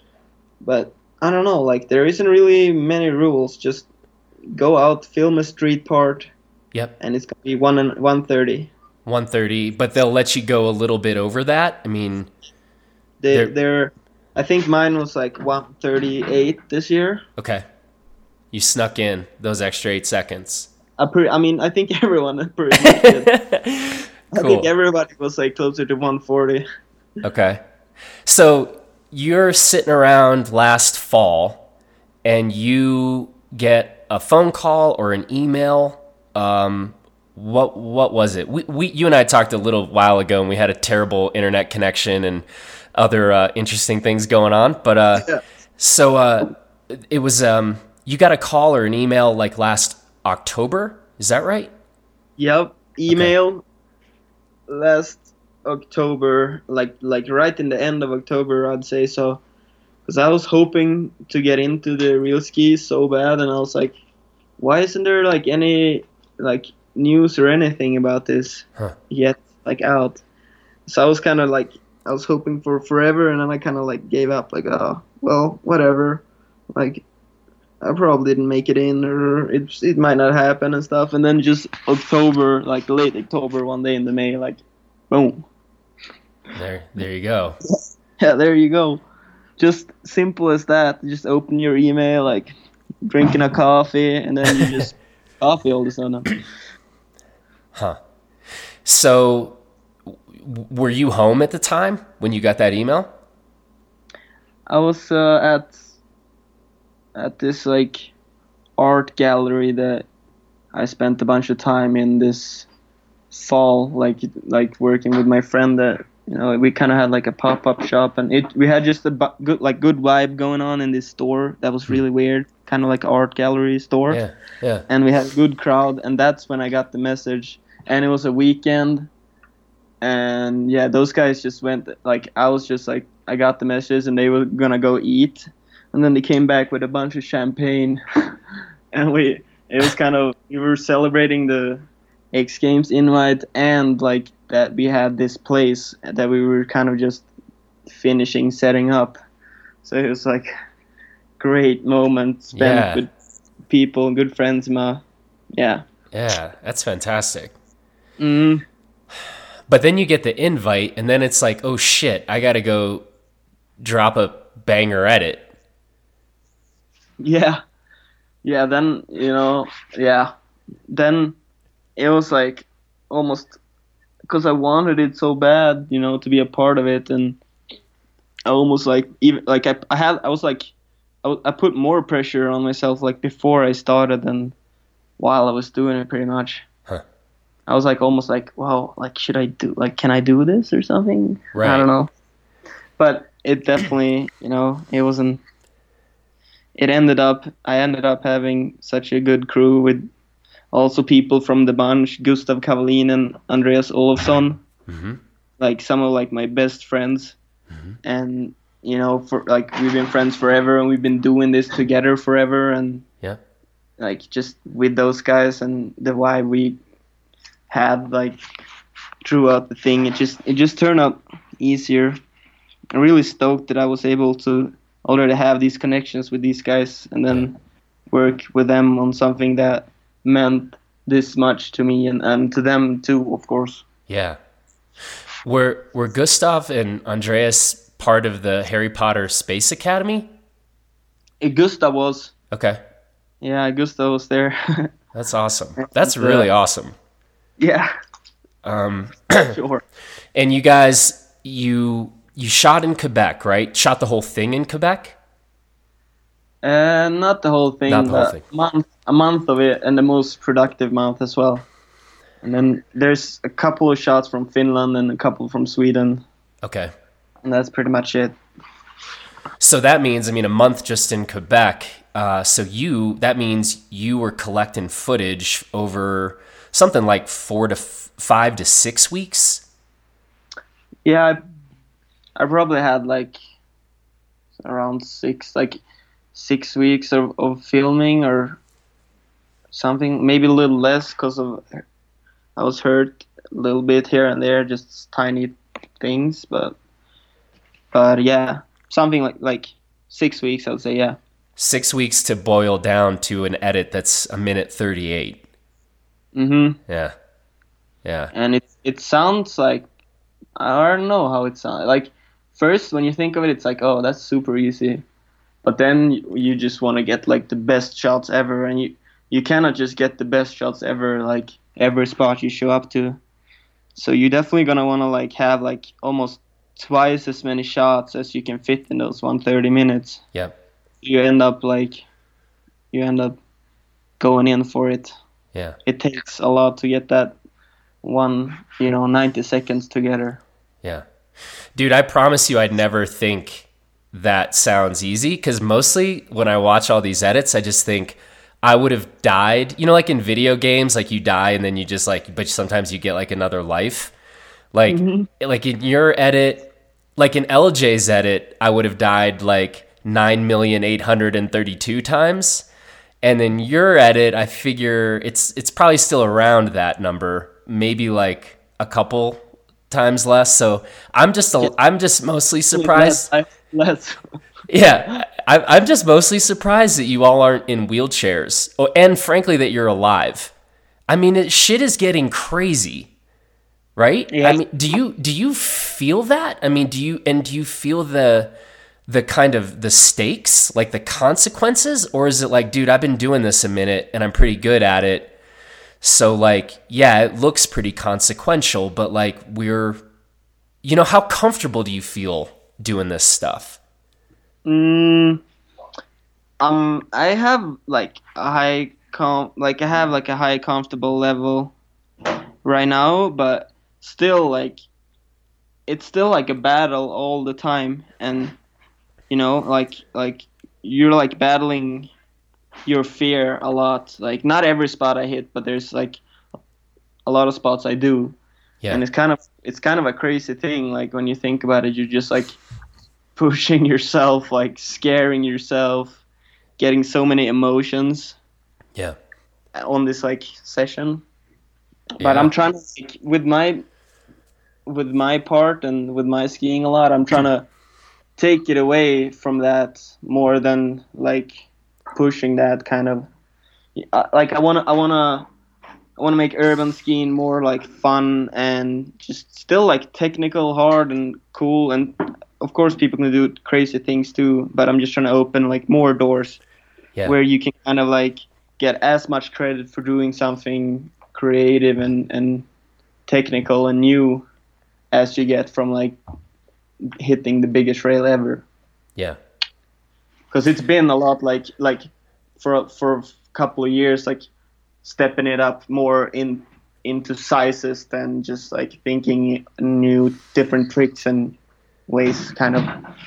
but I don't know. Like there isn't really many rules. Just go out, film a street part. Yep. And it's gonna be one and one thirty. One thirty, but they'll let you go a little bit over that. I mean, they they're, they're I think mine was like one thirty-eight this year. Okay. You snuck in those extra eight seconds. I, pre- I mean, I think everyone pretty much did. I cool. think everybody was like closer to one forty. Okay. So you're sitting around last fall and you get a phone call or an email. Um, what what was it? We, we you and I talked a little while ago, and we had a terrible internet connection and other uh, interesting things going on. But uh, yeah. so uh, it was um, you got a call or an email like last October, is that right? Yep, email okay. last October, like like right in the end of October, I'd say so. Because I was hoping to get into the Real Ski so bad, and I was like, why isn't there like any like news or anything about this huh. yet? like out. So I was kind of like, I was hoping for forever, and then I kind of like gave up, like, oh, well, whatever. Like, I probably didn't make it in, or it it might not happen and stuff. And then just October, like late October, one day in the May, like, boom. There, there you go. Yeah, there you go. Just simple as that. Just open your email, like drinking a coffee, and then you just coffee all of a sudden. Huh. So, w- were you home at the time when you got that email? I was uh, at at this like art gallery that I spent a bunch of time in this fall, like like working with my friend. That you know we kind of had like a pop up shop, and it we had just a bu- good like good vibe going on in this store that was really weird, kind of like art gallery store. Yeah, yeah. And we had a good crowd, and that's when I got the message. And it was a weekend, and yeah, those guys just went like I was just like I got the message, and they were gonna go eat. And then they came back with a bunch of champagne, and we it was kind of we were celebrating the X Games invite, and like that we had this place that we were kind of just finishing setting up. So it was like great moment spent Yeah. with people, good friends, ma. Yeah. Yeah, that's fantastic. Mm. But then you get the invite, and then it's like, oh shit, I gotta go drop a banger edit. Yeah. Yeah, then, you know, yeah. Then it was like almost because I wanted it so bad, you know, to be a part of it. And I almost like, even like I, I had, I was like, I, w- I put more pressure on myself like before I started than while I was doing it pretty much. Huh. I was like almost like, wow, like, should I do, like, can I do this or something? Right. I don't know. But it definitely, you know, it wasn't, it ended up, I ended up having such a good crew with also people from the bunch, Gustav Kavalin and Andreas Olofsson, Mm-hmm. like some of like my best friends. Mm-hmm. And, you know, for like we've been friends forever, and we've been doing this together forever. And Yeah. like just with those guys and the vibe we had like throughout the thing, it just, it just turned out easier. I'm really stoked that I was able to already have these connections with these guys, and then work with them on something that meant this much to me and, and to them too, of course. Yeah. Were were Gustav and Andreas part of the Harry Potter Space Academy? Uh, Gustav was. Okay. Yeah, Gustav was there. That's awesome. That's really awesome. Yeah. Um, Sure. And you guys, you you shot in Quebec, right? Shot the whole thing in Quebec? Uh, not the whole thing. Not the whole but thing. A month, a month of it, and the most productive month as well. And then there's a couple of shots from Finland and a couple from Sweden, Okay. and that's pretty much it. So that means, I mean, a month just in Quebec. Uh, so you, that means you were collecting footage over something like four to f- five to six weeks. Yeah, I, I probably had like around six, like six weeks of, of filming or something, maybe a little less because of I was hurt a little bit here and there, just tiny things, but but yeah, something like like six weeks, I would say, yeah. Six weeks to boil down to an edit that's a minute thirty-eight. Mhm. Yeah. Yeah. And it it sounds like, I don't know how it sounds. Like first when you think of it, it's like, oh, that's super easy. But then you, you just want to get like the best shots ever, and you you cannot just get the best shots ever like every spot you show up to. So you're definitely gonna want to like have like almost twice as many shots as you can fit in those one hundred thirty minutes. Yep. You end up like you end up going in for it. Yeah. It takes a lot to get that one, you know, ninety seconds together. Yeah. Dude, I promise you I'd never think that sounds easy, because mostly when I watch all these edits, I just think I would have died. You know, like in video games, like you die and then you just like, but sometimes you get like another life. Like, mm-hmm. like in your edit, like in L J's edit, I would have died like nine million eight hundred thirty-two times. And then your edit, I figure it's it's probably still around that number, maybe like a couple times less. So I'm just a, I'm just mostly surprised. Less, less. Yeah, I, I'm just mostly surprised that you all aren't in wheelchairs, oh, and frankly that you're alive. I mean, it, shit is getting crazy, right? Yeah. I mean, do you do you feel that? I mean, do you and do you feel the the kind of the stakes, like the consequences, or is it like, dude, I've been doing this a minute and I'm pretty good at it, so like, yeah, it looks pretty consequential, but like we're, you know, how comfortable do you feel doing this stuff? Mm, um, I have like a high com, like I have like a high comfortable level right now, but still like, it's still like a battle all the time, and you know, like like you're like battling your fear a lot. Like not every spot I hit, but there's like a lot of spots I do, Yeah. and it's kind of it's kind of a crazy thing. Like when you think about it, you're just like pushing yourself, like scaring yourself, getting so many emotions Yeah. on this like session. But Yeah. I'm trying to like, with my with my part and with my skiing a lot, I'm trying to take it away from that more than like pushing that kind of uh, like I want to I want to I want to make urban skiing more like fun and just still like technical, hard and cool, and of course people can do crazy things too, but I'm just trying to open like more doors Yeah. where you can kind of like get as much credit for doing something creative and, and technical and new as you get from like hitting the biggest rail ever. Yeah. Because it's been a lot like like for for a couple of years like stepping it up more in into sizes than just like thinking new different tricks and ways kind of.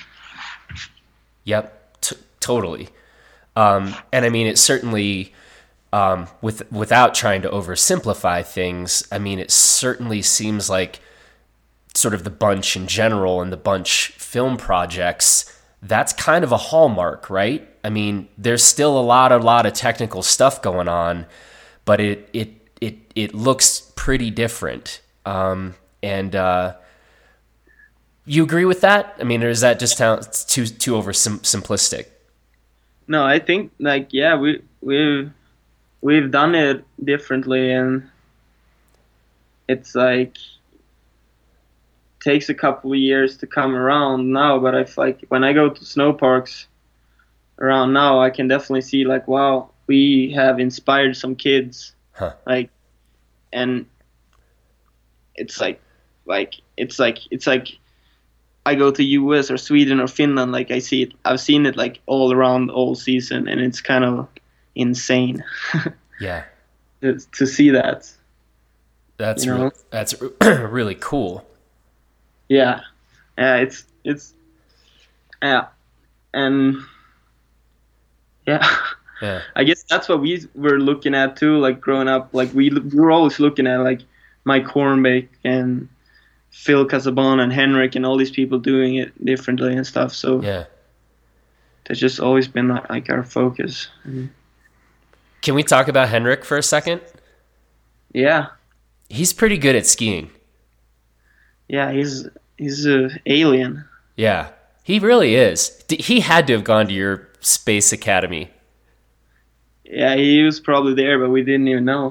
Yep, t- totally. Um, and I mean, it certainly, um, with without trying to oversimplify things, I mean, it certainly seems like sort of the bunch in general and the bunch film projects, that's kind of a hallmark, right? I mean, there's still a lot, a lot of technical stuff going on, but it it it it looks pretty different. Um, and uh, you agree with that? I mean, or is that just too too over sim- simplistic? No, I think like yeah, we we've we've done it differently, and it's like takes a couple of years to come around now. But I feel like when I go to snow parks around now, I can definitely see like, wow, we have inspired some kids, Huh. like, and it's like, like it's like it's like. I go to U S or Sweden or Finland, like I see it, I've seen it like all around all season, and it's kind of insane. Yeah, to, to see that. that's You know? re- that's really cool. Yeah, yeah, it's it's yeah, and yeah, Yeah, I guess that's what we were looking at too. Like growing up, like we we were always looking at like Mike Hornbeck and Phil Casabon and Henrik and all these people doing it differently and stuff. So yeah. that's just always been like our focus. Can we talk about Henrik for a second? Yeah, He's pretty good at skiing. yeah, he's he's a alien. Yeah, he really is. D- He had to have gone to your space academy. Yeah, he was probably there, but we didn't even know.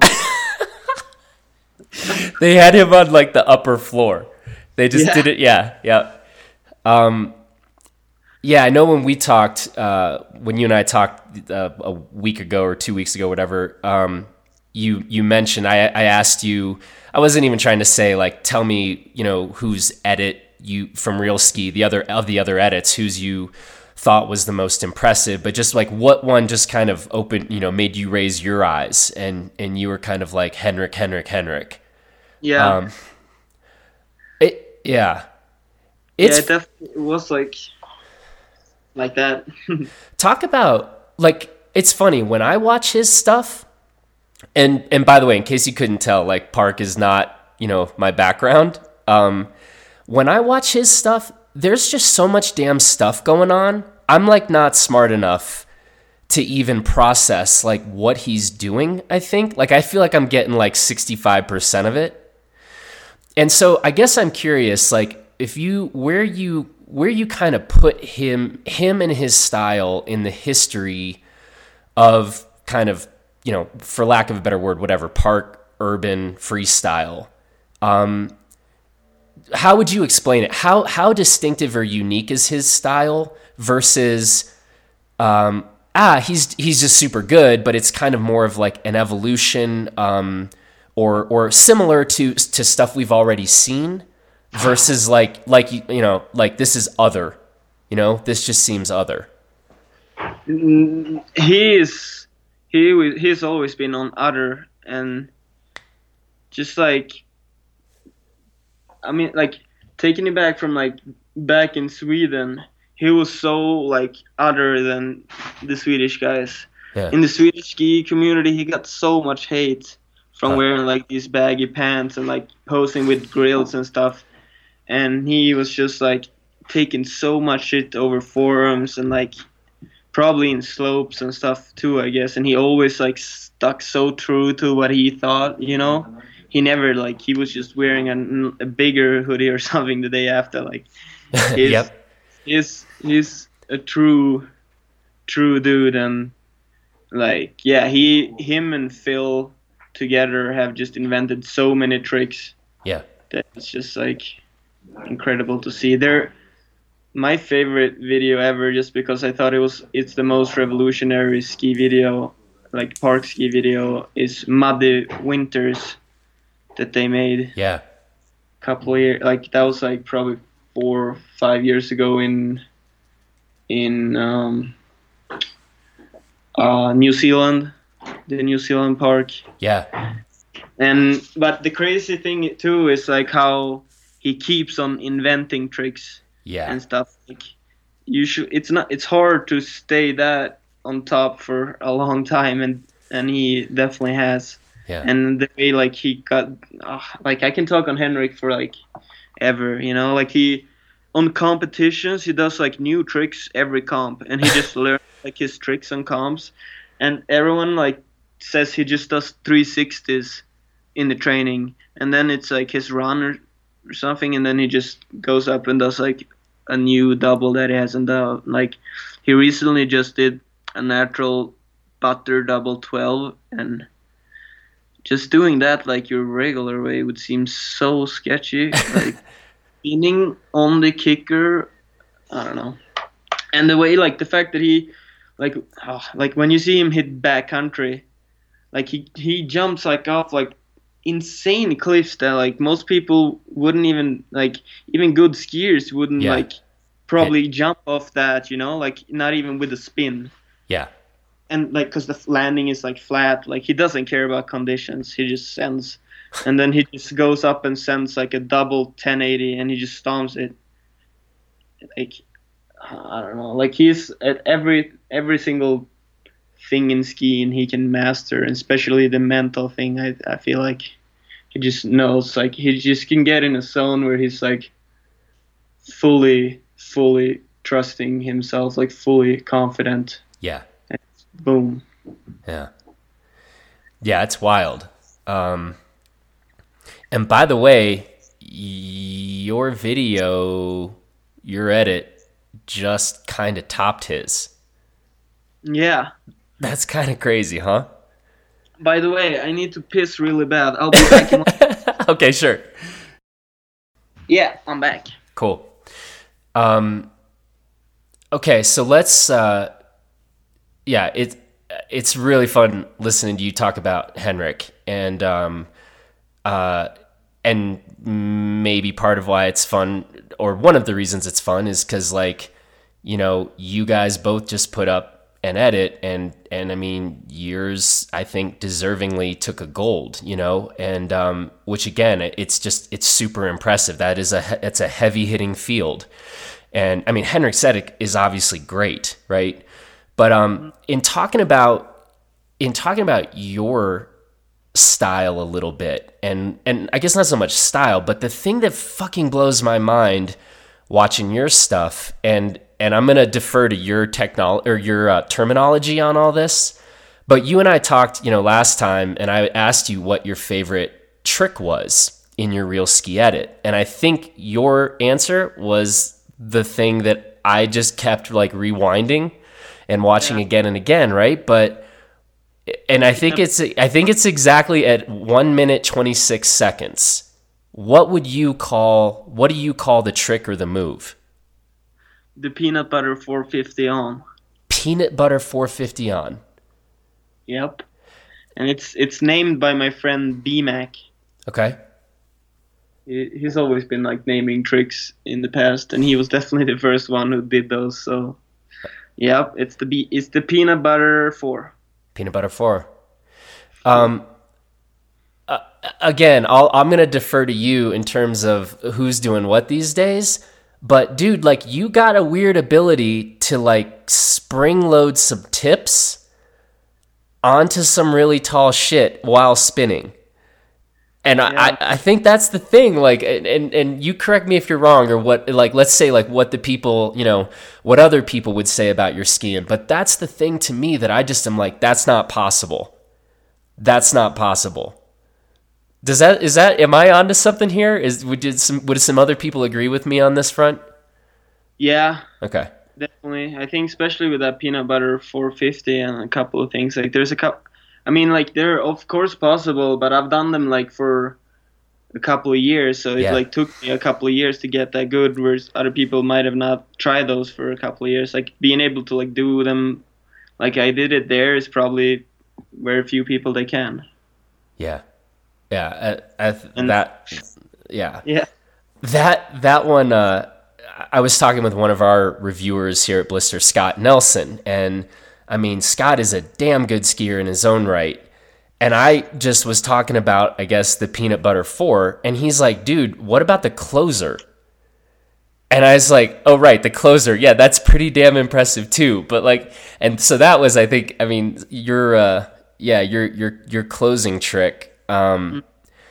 They had him on like the upper floor. They just Yeah. did it. Yeah, yeah. Um, yeah, I know when we talked, uh, when you and I talked uh, a week ago or two weeks ago, whatever, um, you you mentioned, I, I asked you, I wasn't even trying to say like, tell me, you know, whose edit you from Real Ski, the other of the other edits, whose you thought was the most impressive, but just like what one just kind of opened, you know, made you raise your eyes, and and you were kind of like Henrik, Henrik, Henrik. Yeah, Um, it, yeah, yeah, it's it definitely was like like that. talk about like, it's funny when I watch his stuff, and and by the way, in case you couldn't tell, like Park is not, you know, my background. Um, when I watch his stuff, there's just so much damn stuff going on. I'm like not smart enough to even process like what he's doing. I think like I feel like I'm getting like sixty-five percent of it. And so I guess I'm curious, like, if you where you where you kind of put him him and his style in the history of kind of, you know, for lack of a better word, whatever, park, urban, freestyle. Um, how would you explain it? How how distinctive or unique is his style versus um, ah, he's he's just super good, but it's kind of more of like an evolution, um, or or similar to to stuff we've already seen, versus like like you you know like this is other, you know, this just seems other. He is he he's always been on other, and just like, I mean, like, taking it back from like back in Sweden, he was so like other than the Swedish guys. Yeah. In the Swedish ski community, he got so much hate from huh. wearing like these baggy pants and like posing with grills and stuff. And he was just like taking so much shit over forums and like probably in slopes and stuff too, I guess. And he always like stuck so true to what he thought, you know. He never like he was just wearing a, a bigger hoodie or something the day after. Like, he's, yep. he's he's a true true dude, and like yeah, he him and Phil together have just invented so many tricks. Yeah, that it's just like incredible to see. They're my favorite video ever, just because I thought it was it's the most revolutionary ski video, like park ski video, is Muddy Winters that they made. Yeah. A couple of years, like that was like probably four or five years ago in in um, uh, New Zealand, the New Zealand park. Yeah. And but the crazy thing too is like how he keeps on inventing tricks. Yeah. And stuff. Like, you should. It's not. It's hard to stay that on top for a long time, and and he definitely has. Yeah. And the way like he got, uh, like I can talk on Henrik for like ever, you know, like he on competitions he does like new tricks every comp, and he just learns like his tricks on comps, and everyone like says he just does three sixties in the training, and then it's like his run or, or something, and then he just goes up and does like a new double that he hasn't done. Like he recently just did a natural butter double twelve, and just doing that like your regular way would seem so sketchy. Like spinning on the kicker, I don't know. And the way, like the fact that he, like, oh, like when you see him hit backcountry, like he he jumps like off like insane cliffs that like most people wouldn't even like, even good skiers wouldn't yeah. like probably yeah. jump off that, you know, like not even with a spin. Yeah. And like, cause the landing is like flat, like he doesn't care about conditions. He just sends, and then he just goes up and sends like a double ten eighty, and he just stomps it. Like, I don't know, like he's at every every single thing in skiing he can master, and especially the mental thing. I I feel like he just knows, like he just can get in a zone where he's like fully fully trusting himself, like fully confident. Yeah. Boom. Yeah. Yeah, it's wild. Um, and by the way, your video, your edit, just kind of topped his. Yeah. That's kind of crazy, huh? By the way, I need to piss really bad. I'll be back in one... Okay, sure. Yeah, I'm back. Cool. Um, okay, so let's... Uh, Yeah, it it's really fun listening to you talk about Henrik, and um, uh, and maybe part of why it's fun, or one of the reasons it's fun, is because like, you know, you guys both just put up an edit, and and I mean yours I think deservingly took a gold, you know, and um, which again it's just it's super impressive. That is a it's a heavy hitting field, and I mean Henrik Sedek is obviously great, right? But um, in talking about in talking about your style a little bit, and and I guess not so much style, but the thing that fucking blows my mind watching your stuff, and and I'm gonna defer to your technol or your uh, terminology on all this. But you and I talked, you know, last time, and I asked you what your favorite trick was, in your real ski edit? And I think your answer was the thing that I just kept like rewinding and watching yeah. again and again, right? But and I think it's I think it's exactly at one minute twenty-six seconds. What would you call what do you call the trick or the move? The peanut butter four fifty on. Peanut butter four fifty on. Yep. And it's it's named by my friend B-Mac. Okay. He, he's always been like naming tricks in the past, and he was definitely the first one who did those. So, yep, it's the B, it's the peanut butter four. Peanut butter four. Um. Uh, again, I'll, I'm gonna defer to you in terms of who's doing what these days. But dude, like you got a weird ability to like spring load some tips onto some really tall shit while spinning. And yeah. I, I think that's the thing, like, and, and you correct me if you're wrong, or what, like, let's say, like, what the people, you know, what other people would say about your skiing. But that's the thing to me that I just am like, that's not possible. That's not possible. Does that, is that, am I onto something here? Is, would, did some, would some other people agree with me on this front? Yeah. Okay. Definitely. I think especially with that peanut butter four fifty and a couple of things, like, there's a couple, I mean, like, they're of course possible, but I've done them like for a couple of years, so it yeah. like took me a couple of years to get that good, whereas other people might have not tried those for a couple of years. Like being able to like do them like I did it there is probably very few people they can. Yeah, yeah, I, I, and, that, yeah, yeah, that that one. Uh, I was talking with one of our reviewers here at Blister, Scott Nelson, and. I mean, Scott is a damn good skier in his own right. And I just was talking about, I guess, the peanut butter four. And he's like, dude, what about the closer? And I was like, oh, right, the closer. Yeah, that's pretty damn impressive too. But like, and so that was, I think, I mean, your, uh, yeah, your, your, your closing trick. Um,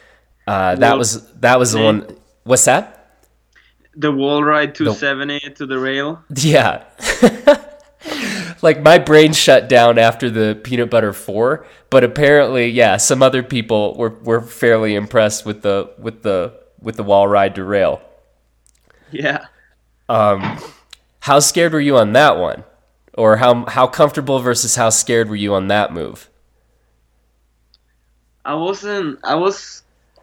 uh, that was, that was the one. What's that? The wall ride two seventy the, to the rail. Yeah. Like my brain shut down after the peanut butter four, but apparently, yeah, some other people were, were fairly impressed with the with the with the wall ride to rail. Yeah. Um, how scared were you on that one, or how how comfortable versus how scared were you on that move? I wasn't. I was.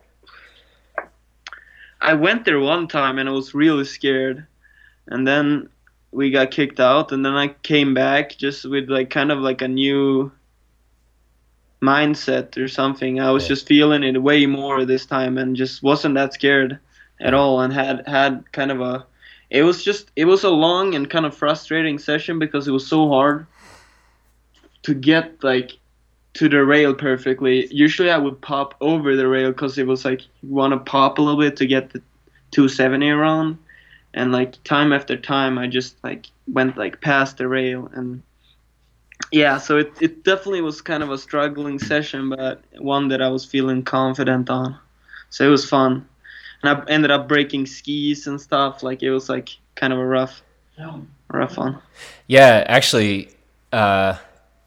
I went there one time and I was really scared, and then we got kicked out, and then I came back just with like kind of like a new mindset or something. I was yeah. just feeling it way more this time and just wasn't that scared at all, and had had kind of a it was just it was a long and kind of frustrating session because it was so hard to get like to the rail perfectly. Usually I would pop over the rail because it was like you want to pop a little bit to get the two seventy around. And like time after time, I just like went like past the rail, and yeah, so it it definitely was kind of a struggling session, but one that I was feeling confident on. So it was fun, and I ended up breaking skis and stuff. Like it was like kind of a rough, rough one. Yeah, actually, uh,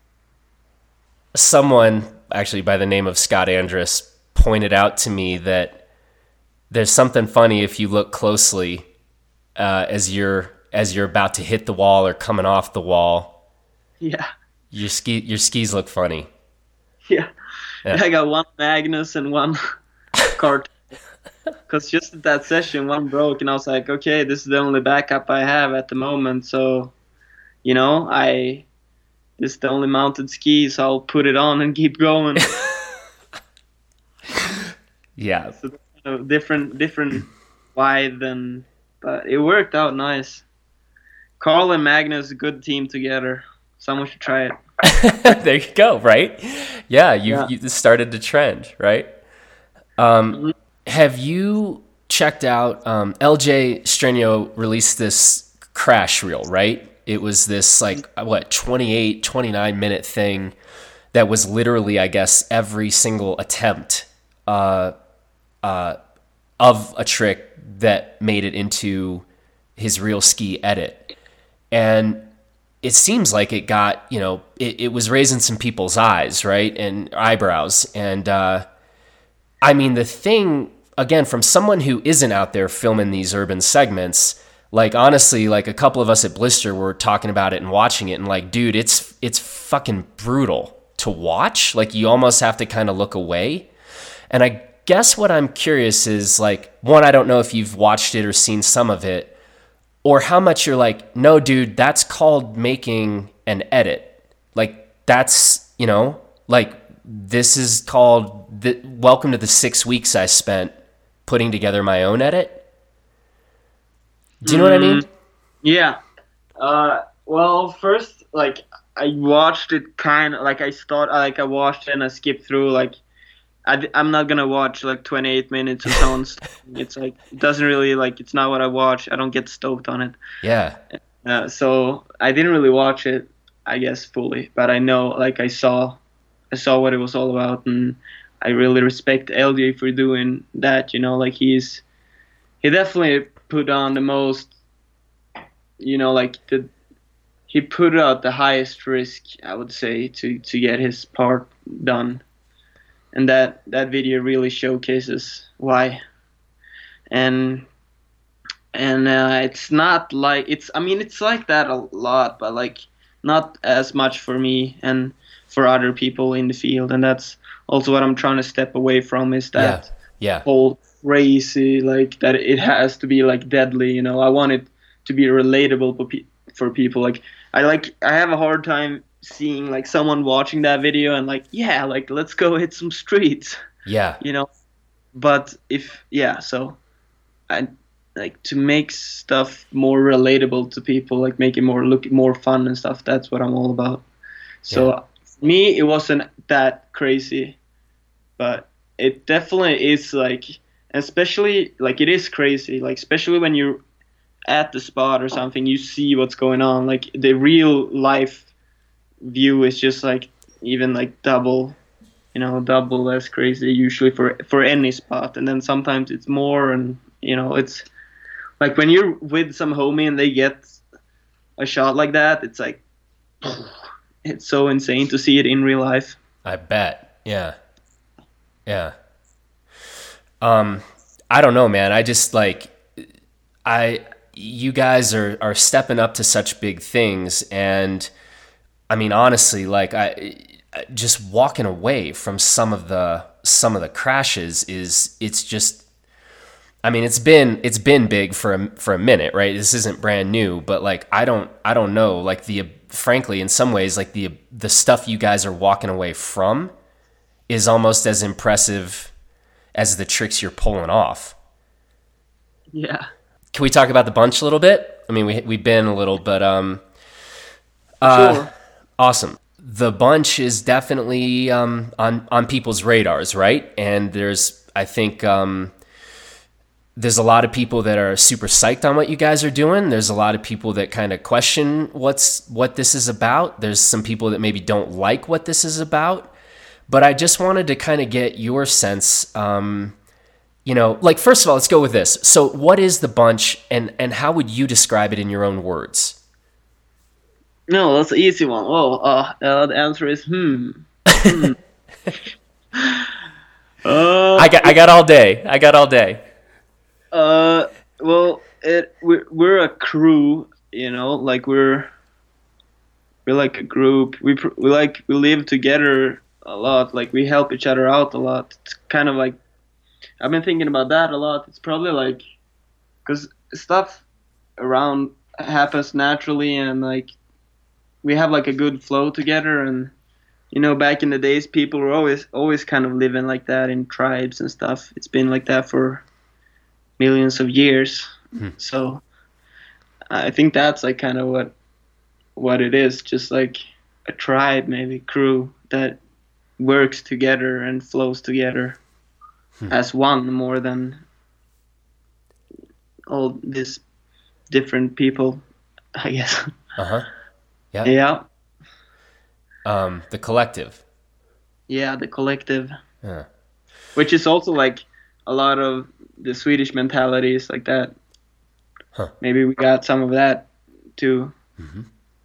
someone actually by the name of Scott Andrus pointed out to me that there's something funny if you look closely. Uh, as you're as you're about to hit the wall or coming off the wall, yeah, your ski your skis look funny. Yeah, yeah. I got one Magnus and one cart. Because just at that session, one broke, and I was like, okay, this is the only backup I have at the moment. So, you know, I this is the only mounted ski, so I'll put it on and keep going. Yeah, so, you know, different different wide than. But it worked out nice. Carl and Magnus, a good team together. Someone should try it. There you go, right? Yeah, you yeah. you started the trend, right? Um, mm-hmm. Have you checked out um, L J Strenyo released this crash reel, right? It was this like, what, twenty-eight, twenty-nine minute thing that was literally, I guess, every single attempt uh, uh, of a trick that made it into his real ski edit. And it seems like it got, you know, it, it was raising some people's eyes, right? And eyebrows. And, uh, I mean, the thing again, from someone who isn't out there filming these urban segments, like honestly, like a couple of us at Blister were talking about it and watching it, and like, dude, it's it's fucking brutal to watch. Like, you almost have to kind of look away. And I guess what I'm curious is, like, one, I don't know if you've watched it or seen some of it, or how much you're like, no, dude, that's called making an edit. Like, that's, you know, like, this is called the, welcome to the six weeks I spent putting together my own edit. Do you know mm, what I mean? Yeah. Uh, well, first, like, I watched it kind of, like, I start, like, I watched it and I skipped through, like, I, I'm not gonna watch, like, twenty-eight minutes of someone. It's, like, it doesn't really, like, it's not what I watch. I don't get stoked on it. Yeah. Uh, so I didn't really watch it, I guess, fully. But I know, like, I saw, I saw what it was all about, and I really respect L J for doing that, you know, like, he's, he definitely put on the most, you know, like, the, he put out the highest risk, I would say, to, to get his part done. And that, that video really showcases why. And and uh, it's not like, it's, I mean, it's like that a lot, but, like, not as much for me and for other people in the field. And that's also what I'm trying to step away from, is that yeah. Yeah. whole crazy, like, that it has to be, like, deadly, you know. I want it to be relatable for, pe- for people. Like, I like I have a hard time seeing, like, someone watching that video and, like, yeah, like, let's go hit some streets. Yeah. You know. But if yeah, so I like to make stuff more relatable to people, like, make it more look more fun and stuff. That's what I'm all about. So yeah. For me, it wasn't that crazy, but it definitely is, like, especially, like, it is crazy, like, especially when you're at the spot or something, you see what's going on. Like, the real life view is just, like, even, like, double, you know, double as crazy usually for for any spot. And then sometimes it's more, and, you know, it's like when you're with some homie and they get a shot like that, it's like, it's so insane to see it in real life. I bet. Yeah. Yeah. Um, I don't know, man. I just, like, I, you guys are, are stepping up to such big things. And I mean, honestly, like, I, just walking away from some of the, some of the crashes is, it's just, I mean, it's been, it's been big for a, for a minute, right? This isn't brand new, but, like, I don't, I don't know, like, the, frankly, in some ways, like, the, the stuff you guys are walking away from is almost as impressive as the tricks you're pulling off. Yeah. Can we talk about the bunch a little bit? I mean, we, we've been a little, but, um, uh, sure. Awesome. The bunch is definitely, um, on, on people's radars, right? And there's, I think, um, there's a lot of people that are super psyched on what you guys are doing. There's a lot of people that kind of question what's, what this is about. There's some people that maybe don't like what this is about. But I just wanted to kind of get your sense, um, you know, like, first of all, let's go with this. So what is the bunch, and, and how would you describe it in your own words? No, that's an easy one. Oh, uh, uh, the answer is hmm. hmm. uh, I got I got all day. I got all day. Uh, well, it we're, we're a crew, you know, like, we're we're like a group. We we like we live together a lot. Like, we help each other out a lot. It's kind of like, I've been thinking about that a lot. It's probably like, because stuff around happens naturally, and, like, we have, like, a good flow together. And, you know, back in the days, people were always always kind of living like that in tribes and stuff. It's been like that for millions of years. Hmm. So I think that's, like, kind of what what it is, just like a tribe, maybe crew that works together and flows together hmm. as one, more than all these different people, I guess. Uh-huh. Yeah. Yeah. Um, the collective. Yeah, the collective. Yeah. Which is also, like, a lot of the Swedish mentality is like that. Huh. Maybe we got some of that too. Mm-hmm.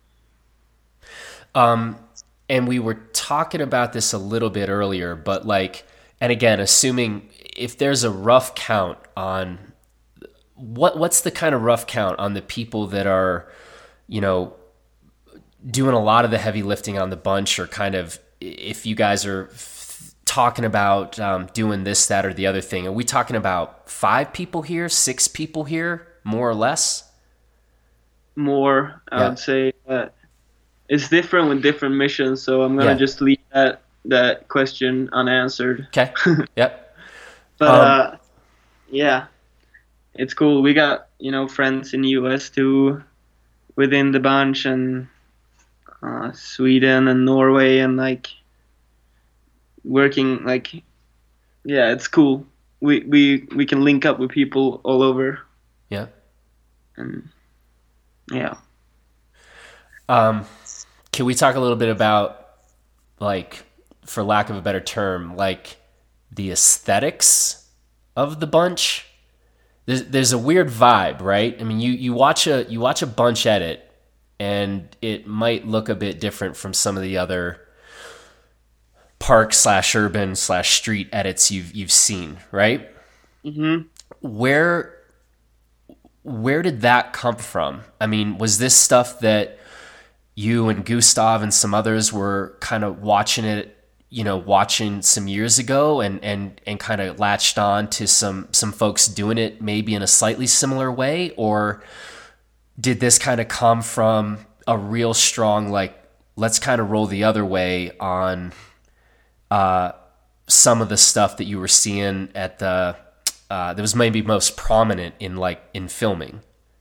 Um, and we were talking about this a little bit earlier, but, like, and again, assuming if there's a rough count on what what's the kind of rough count on the people that are, you know, doing a lot of the heavy lifting on the bunch, or kind of, if you guys are f- talking about um, doing this, that, or the other thing, are we talking about five people here, six people here, more or less? More, I Yeah. would say. Uh, it's different with different missions, so I'm gonna Yeah. just leave that that question unanswered. Okay. Yep. But Um, uh, yeah, it's cool. We got, you know, friends in the U S too, within the bunch, and uh, Sweden and Norway, and like working like, yeah, it's cool. We we we can link up with people all over, Yeah. and yeah. Um, can we talk a little bit about, like, for lack of a better term, like the aesthetics of the bunch? There's there's a weird vibe, right? I mean, you, you watch a you watch a bunch edit, and it might look a bit different from some of the other park slash urban slash street edits you've you've seen, right? Mhm. Where where did that come from? I mean, was this stuff that you and Gustav and some others were kind of watching it, you know, watching some years ago, and, and, and kind of latched on to some, some folks doing it maybe in a slightly similar way? Or did this kind of come from a real strong, like, let's kind of roll the other way on uh, some of the stuff that you were seeing at the, uh, that was maybe most prominent in, like, in filming?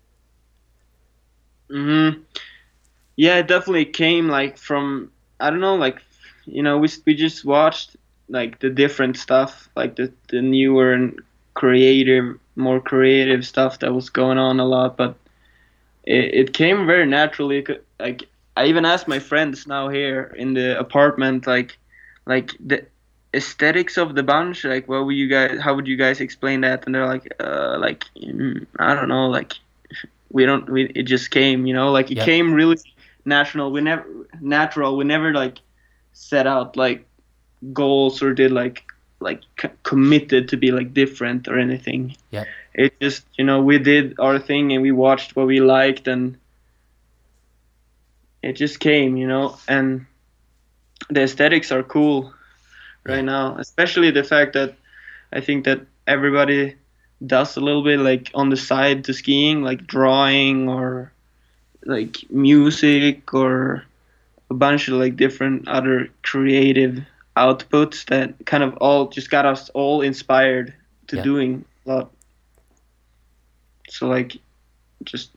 Mhm. Yeah, it definitely came like from, I don't know, like, you know, we we just watched like the different stuff, like the the newer and creative, more creative stuff that was going on a lot, but it, it came very naturally. Like, I even asked my friends now here in the apartment, like like the aesthetics of the bunch, like what would you guys, how would you guys explain that? And they're like, uh, like mm, I don't know, like we don't, we it just came, you know, like it Yep. came really national. We never natural. We never like set out like goals or did like like c- committed to be like different or anything. Yeah. It just, you know, we did our thing and we watched what we liked, and it just came, you know. And the aesthetics are cool right Yeah. now, especially the fact that I think that everybody does a little bit like on the side to skiing, like drawing or like music or a bunch of like different other creative outputs that kind of all just got us all inspired to Yeah. doing a lot. So like just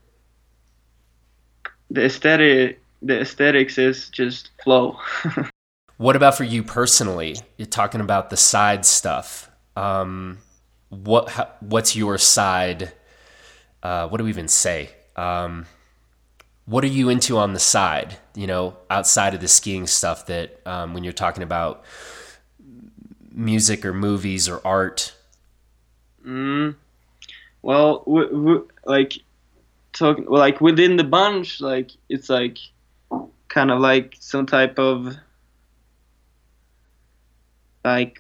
the aesthetic the aesthetics is just flow. What about for you personally? You're talking about the side stuff. Um, what how, what's your side? Uh, what do we even say? Um, what are you into on the side? You know, outside of the skiing stuff. That um, when you're talking about music or movies or art. mm. Well, w- w- like talking like within the bunch, like it's like kind of like some type of like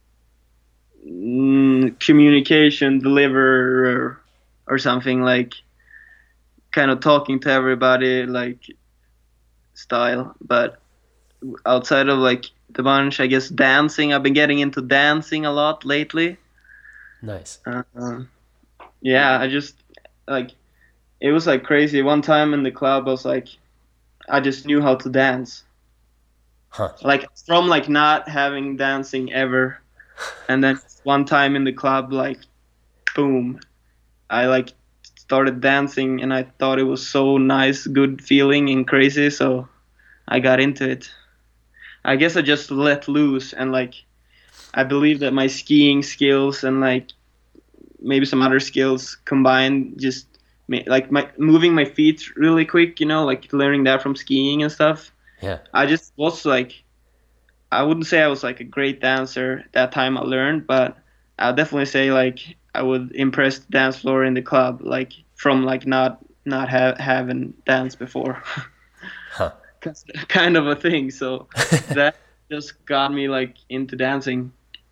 mm, communication deliverer or, or something, like kind of talking to everybody like style. But outside of like the bunch, I guess dancing. I've been getting into dancing a lot lately. Nice. Um, yeah, I just like it was like crazy. One time in the club, I was like, I just knew how to dance. Huh. Like from like not having dancing ever, and then one time in the club, like, boom, I like started dancing, and I thought it was so nice, good feeling, and crazy. So I got into it. I guess I just let loose, and like I believe that my skiing skills and like maybe some other skills combined just ma- like my moving my feet really quick, you know, like learning that from skiing and stuff. Yeah. I just was like, I wouldn't say I was like a great dancer that time I learned, but I'll definitely say like I would impress the dance floor in the club, like from like not not ha- having danced before. Huh. Kind of a thing. So that just got me like into dancing.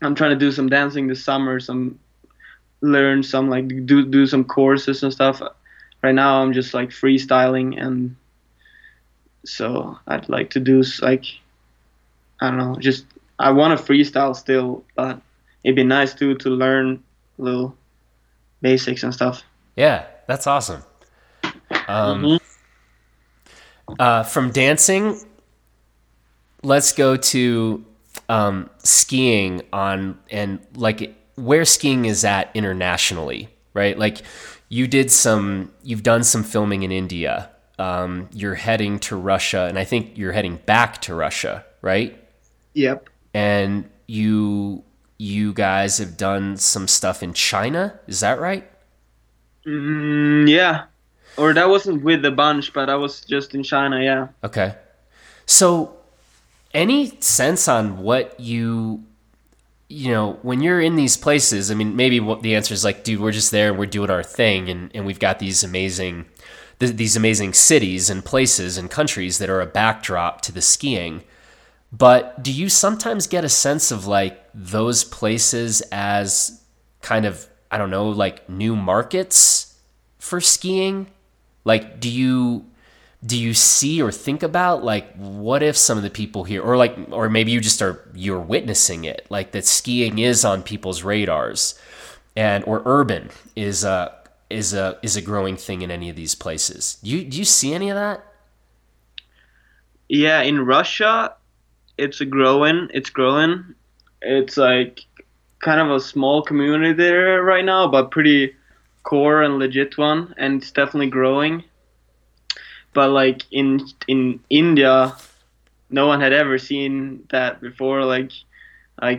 I'm trying to do some dancing this summer, some learn some like do do some courses and stuff. Right now I'm just like freestyling, and so I'd like to do like, I don't know, just I want to freestyle still, but it'd be nice too to learn little basics and stuff. Yeah, that's awesome. Um, mm-hmm. uh, from dancing, let's go to um, skiing on and like where skiing is at internationally, right? Like you did some, you've done some filming in India. Um, you're heading to Russia, and I think you're heading back to Russia, right? Yep. And you you guys have done some stuff in China, is that right? Mm, yeah. Or that wasn't with the bunch, but I was just in China, yeah. Okay. So any sense on what you, you know, when you're in these places, I mean, maybe what the answer is like, dude, we're just there and we're doing our thing, and, and we've got these amazing, th- these amazing cities and places and countries that are a backdrop to the skiing. But do you sometimes get a sense of like those places as kind of, I don't know, like new markets for skiing? Like, do you do you see or think about like what if some of the people here, or like, or maybe you just are you're witnessing it, like that skiing is on people's radars, and or urban is a is a is a growing thing in any of these places? Do you do you see any of that? Yeah, in Russia, it's a growing. It's growing. It's like kind of a small community there right now, but pretty core and legit one, and it's definitely growing. But like in in India, no one had ever seen that before. Like, like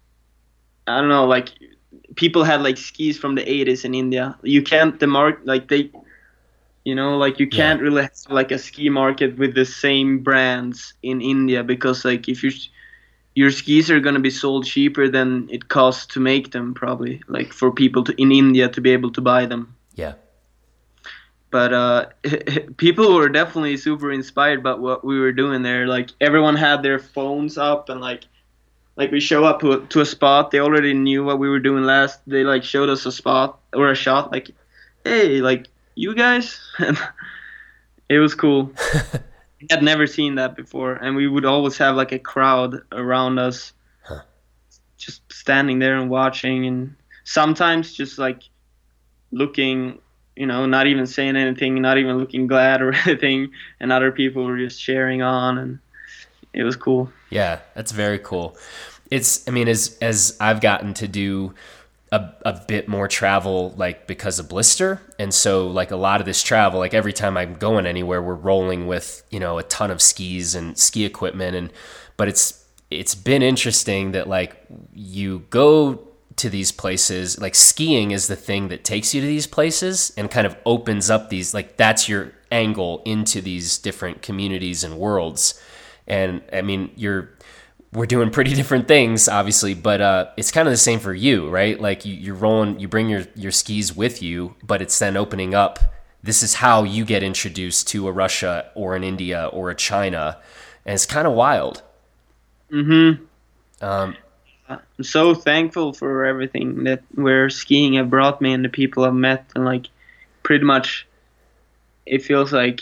I don't know. Like people had like skis from the eighties in India. You can't demark like they, you know, like you can't yeah. really have like a ski market with the same brands in India, because like if you your skis are gonna be sold cheaper than it costs to make them, probably, like for people to in India to be able to buy them. Yeah. But uh, people were definitely super inspired by what we were doing there. Like everyone had their phones up, and like, like we show up to, to a spot. They already knew what we were doing last. They like showed us a spot or a shot. Like, hey, like you guys, and it was cool. I had never seen that before, and we would always have like a crowd around us, huh. just standing there and watching, and sometimes just like looking. You know, not even saying anything, not even looking glad or anything, and other people were just cheering on, and it was cool. Yeah, that's very cool. It's, I mean, as as I've gotten to do a, a bit more travel, like because of Blister, and so like a lot of this travel, like every time I'm going anywhere, we're rolling with, you know, a ton of skis and ski equipment, and but it's it's been interesting that like you go to these places, like skiing is the thing that takes you to these places and kind of opens up these, like that's your angle into these different communities and worlds. And I mean, you're, we're doing pretty different things obviously, but uh, it's kind of the same for you, right? Like you, you're rolling, you bring your, your skis with you, but it's then opening up. This is how you get introduced to a Russia or an India or a China. And it's kind of wild. Mm-hmm. Um, I'm so thankful for everything that where skiing have brought me and the people I've met, and like pretty much it feels like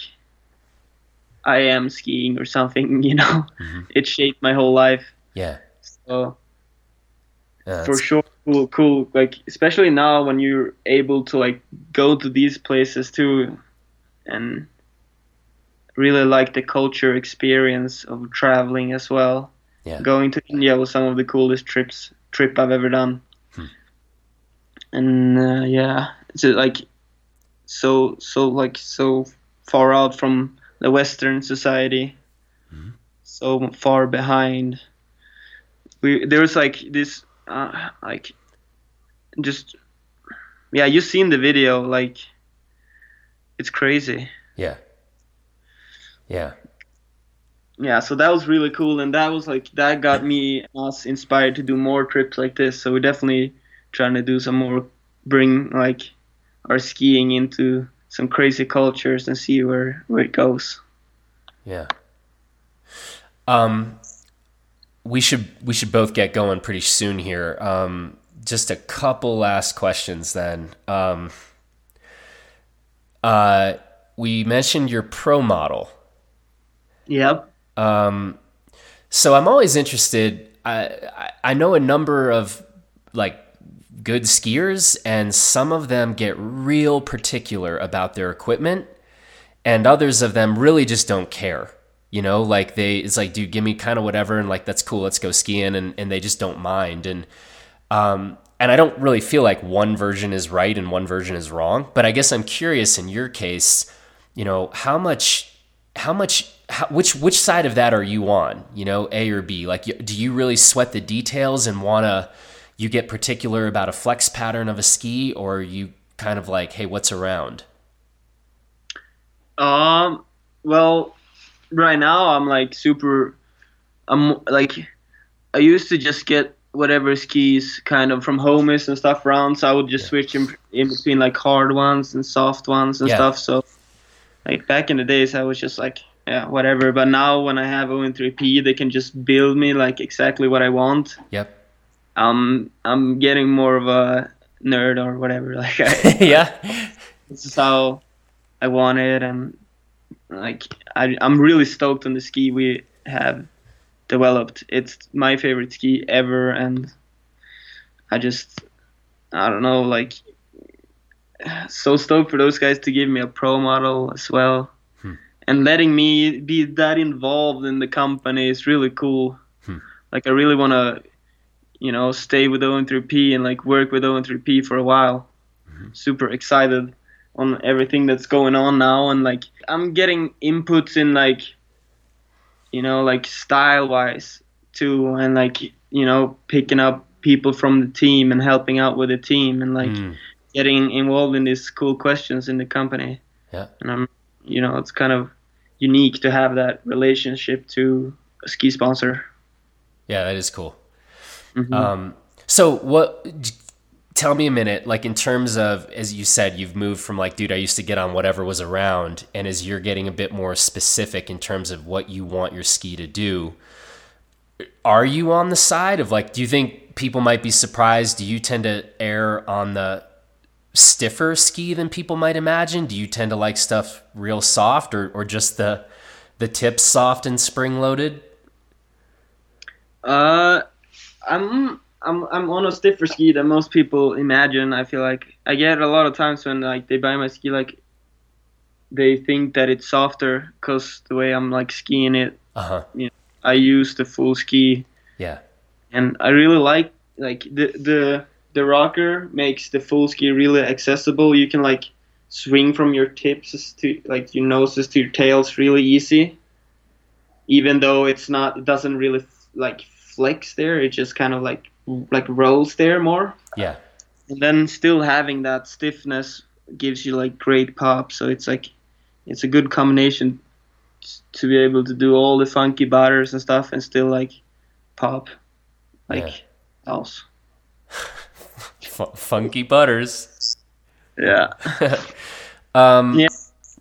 I am skiing or something, you know. Mm-hmm. It shaped my whole life. Yeah. So yeah, for sure, cool, cool. Like especially now when you're able to like go to these places too, and really like the culture experience of traveling as well. Yeah. Going to India was some of the coolest trips trip I've ever done. Hmm. And uh, yeah, it's like so so like so far out from the Western society, mm-hmm. so far behind. We there was like this uh, like just yeah, you've seen the video, like it's crazy. Yeah. Yeah. Yeah, so that was really cool, and that was like that got me us inspired to do more trips like this. So we're definitely trying to do some more, bring like our skiing into some crazy cultures and see where where it goes. Yeah. Um, we should we should both get going pretty soon here. Um, just a couple last questions then. Um, uh, we mentioned your pro model. Yep. Um, so I'm always interested. I, I I know a number of like good skiers, and some of them get real particular about their equipment, and others of them really just don't care. You know, like they, it's like, dude, give me kind of whatever, and like that's cool, let's go skiing, and and they just don't mind. And um, and I don't really feel like one version is right and one version is wrong. But I guess I'm curious in your case, you know, how much, how much, how, which which side of that are you on? You know, A or B? Like, do you really sweat the details and wanna, you get particular about a flex pattern of a ski, or are you kind of like, hey, what's around? Um. Well. Right now I'm like super I'm like I used to just get whatever skis kind of from homies and stuff around, so I would just yeah. switch in, in between like hard ones and soft ones and yeah. stuff. So like back in the days I was just like, yeah, whatever. But now when I have O N three P, they can just build me like exactly what I want. Yep. Um I'm getting more of a nerd or whatever. Like I, yeah. This is how I want it, and like I, I'm really stoked on the ski we have developed. It's my favorite ski ever, and I just I don't know, like so stoked for those guys to give me a pro model as well, hmm. and letting me be that involved in the company is really cool. Hmm. Like I really want to, you know, stay with O N three P and like work with O N three P for a while. Hmm. Super excited on everything that's going on now, and like I'm getting inputs in like, you know, like style wise too, and like, you know, picking up people from the team and helping out with the team, and like mm. getting involved in these cool questions in the company. Yeah. And I'm, you know, it's kind of unique to have that relationship to a ski sponsor. Yeah, that is cool. Mm-hmm. Um, so what, tell me a minute, like in terms of, as you said, you've moved from like, dude, I used to get on whatever was around, and as you're getting a bit more specific in terms of what you want your ski to do, are you on the side of like, do you think people might be surprised? Do you tend to err on the stiffer ski than people might imagine? Do you tend to like stuff real soft, or, or just the, the tips soft and spring loaded? Uh, I'm, I'm I'm on a stiffer ski than most people imagine. I feel like I get a lot of times when like they buy my ski, like they think that it's softer because the way I'm like skiing it. Uh-huh. You know, I use the full ski. Yeah. And I really like like the the the rocker makes the full ski really accessible. You can like swing from your tips to like your noses to your tails really easy. Even though it's not, it doesn't really like flex there. It just kind of like like rolls there more. Yeah. And then still having that stiffness gives you like great pop. So it's like it's a good combination to be able to do all the funky butters and stuff and still like pop like yeah. else. F- funky butters. Yeah. um yeah.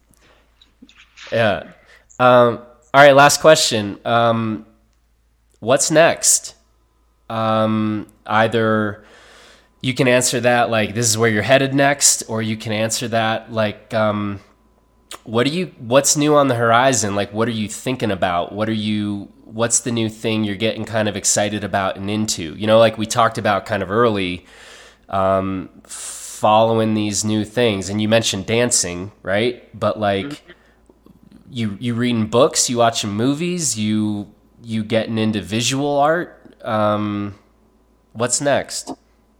Yeah. Um all right, last question. Um what's next? Um, either you can answer that like this is where you're headed next, or you can answer that like um, what are you what's new on the horizon? Like what are you thinking about? What are you what's the new thing you're getting kind of excited about and into? You know, like we talked about kind of early, um, following these new things, and you mentioned dancing, right? But like mm-hmm. you you reading books, you watching movies, you you getting into visual art. Um, what's next?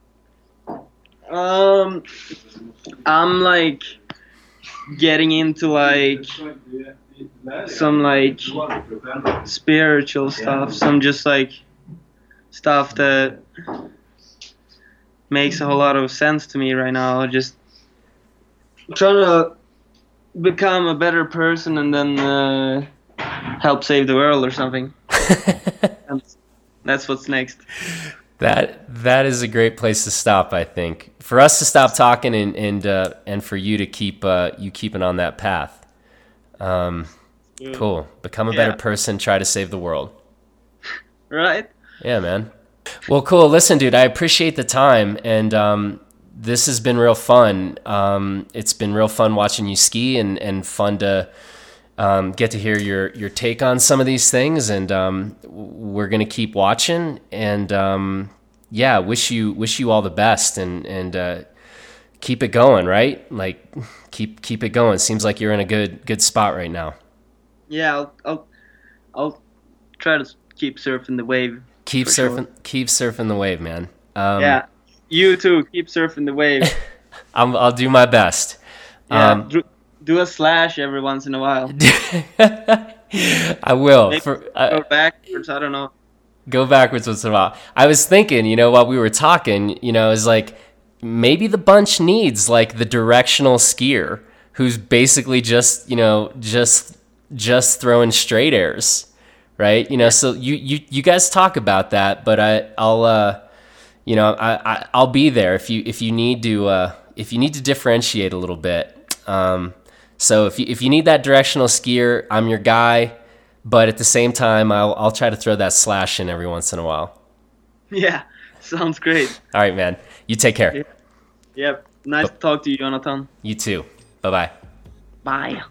Um, I'm like getting into like some like spiritual stuff, some just like stuff that makes a whole lot of sense to me right now. Just trying to become a better person and then uh, help save the world or something. And that's what's next. That that is a great place to stop, I think. For us to stop talking and and uh, and for you to keep uh, you keeping on that path. Um, cool. Become a better yeah. person. Try to save the world. Right? Yeah, man. Well, cool. Listen, dude, I appreciate the time, and um, this has been real fun. Um, it's been real fun watching you ski, and, and fun to um, get to hear your, your take on some of these things. And um, we're gonna keep watching. And um, yeah, wish you wish you all the best, and and uh, keep it going. Right, like keep keep it going. Seems like you're in a good good spot right now. Yeah, I'll I'll, I'll try to keep surfing the wave. Keep surfing, sure. keep surfing the wave, man. Um, yeah, you too. Keep surfing the wave. I'm, I'll do my best. Yeah, um, do, do a slash every once in a while. I will. Maybe For, go uh, backwards. I don't know. Go backwards once in a while. I was thinking, you know, while we were talking, you know, is like maybe the bunch needs like the directional skier who's basically just, you know, just just throwing straight airs. Right, you know, so you, you, you guys talk about that, but I I'll uh, you know I, I I'll be there if you if you need to uh, if you need to differentiate a little bit. Um, so if you if you need that directional skier, I'm your guy. But at the same time, I'll I'll try to throw that slash in every once in a while. Yeah, sounds great. All right, man. You take care. Yeah. Yep. Nice to talk to you, Jonathan. You too. Bye-bye. Bye.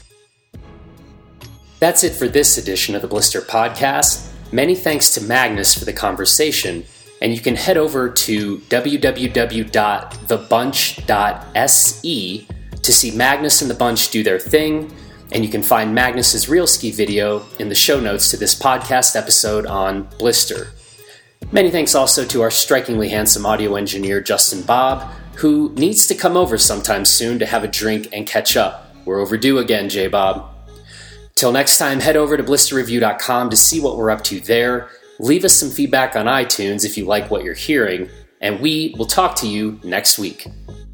That's it for this edition of the Blister Podcast. Many thanks to Magnus for the conversation, and you can head over to w w w dot the bunch dot s e to see Magnus and the Bunch do their thing, and you can find Magnus's Real Ski video in the show notes to this podcast episode on Blister. Many thanks also to our strikingly handsome audio engineer, Justin Bob, who needs to come over sometime soon to have a drink and catch up. We're overdue again, J-Bob. Till next time, head over to blister review dot com to see what we're up to there. Leave us some feedback on iTunes if you like what you're hearing, and we will talk to you next week.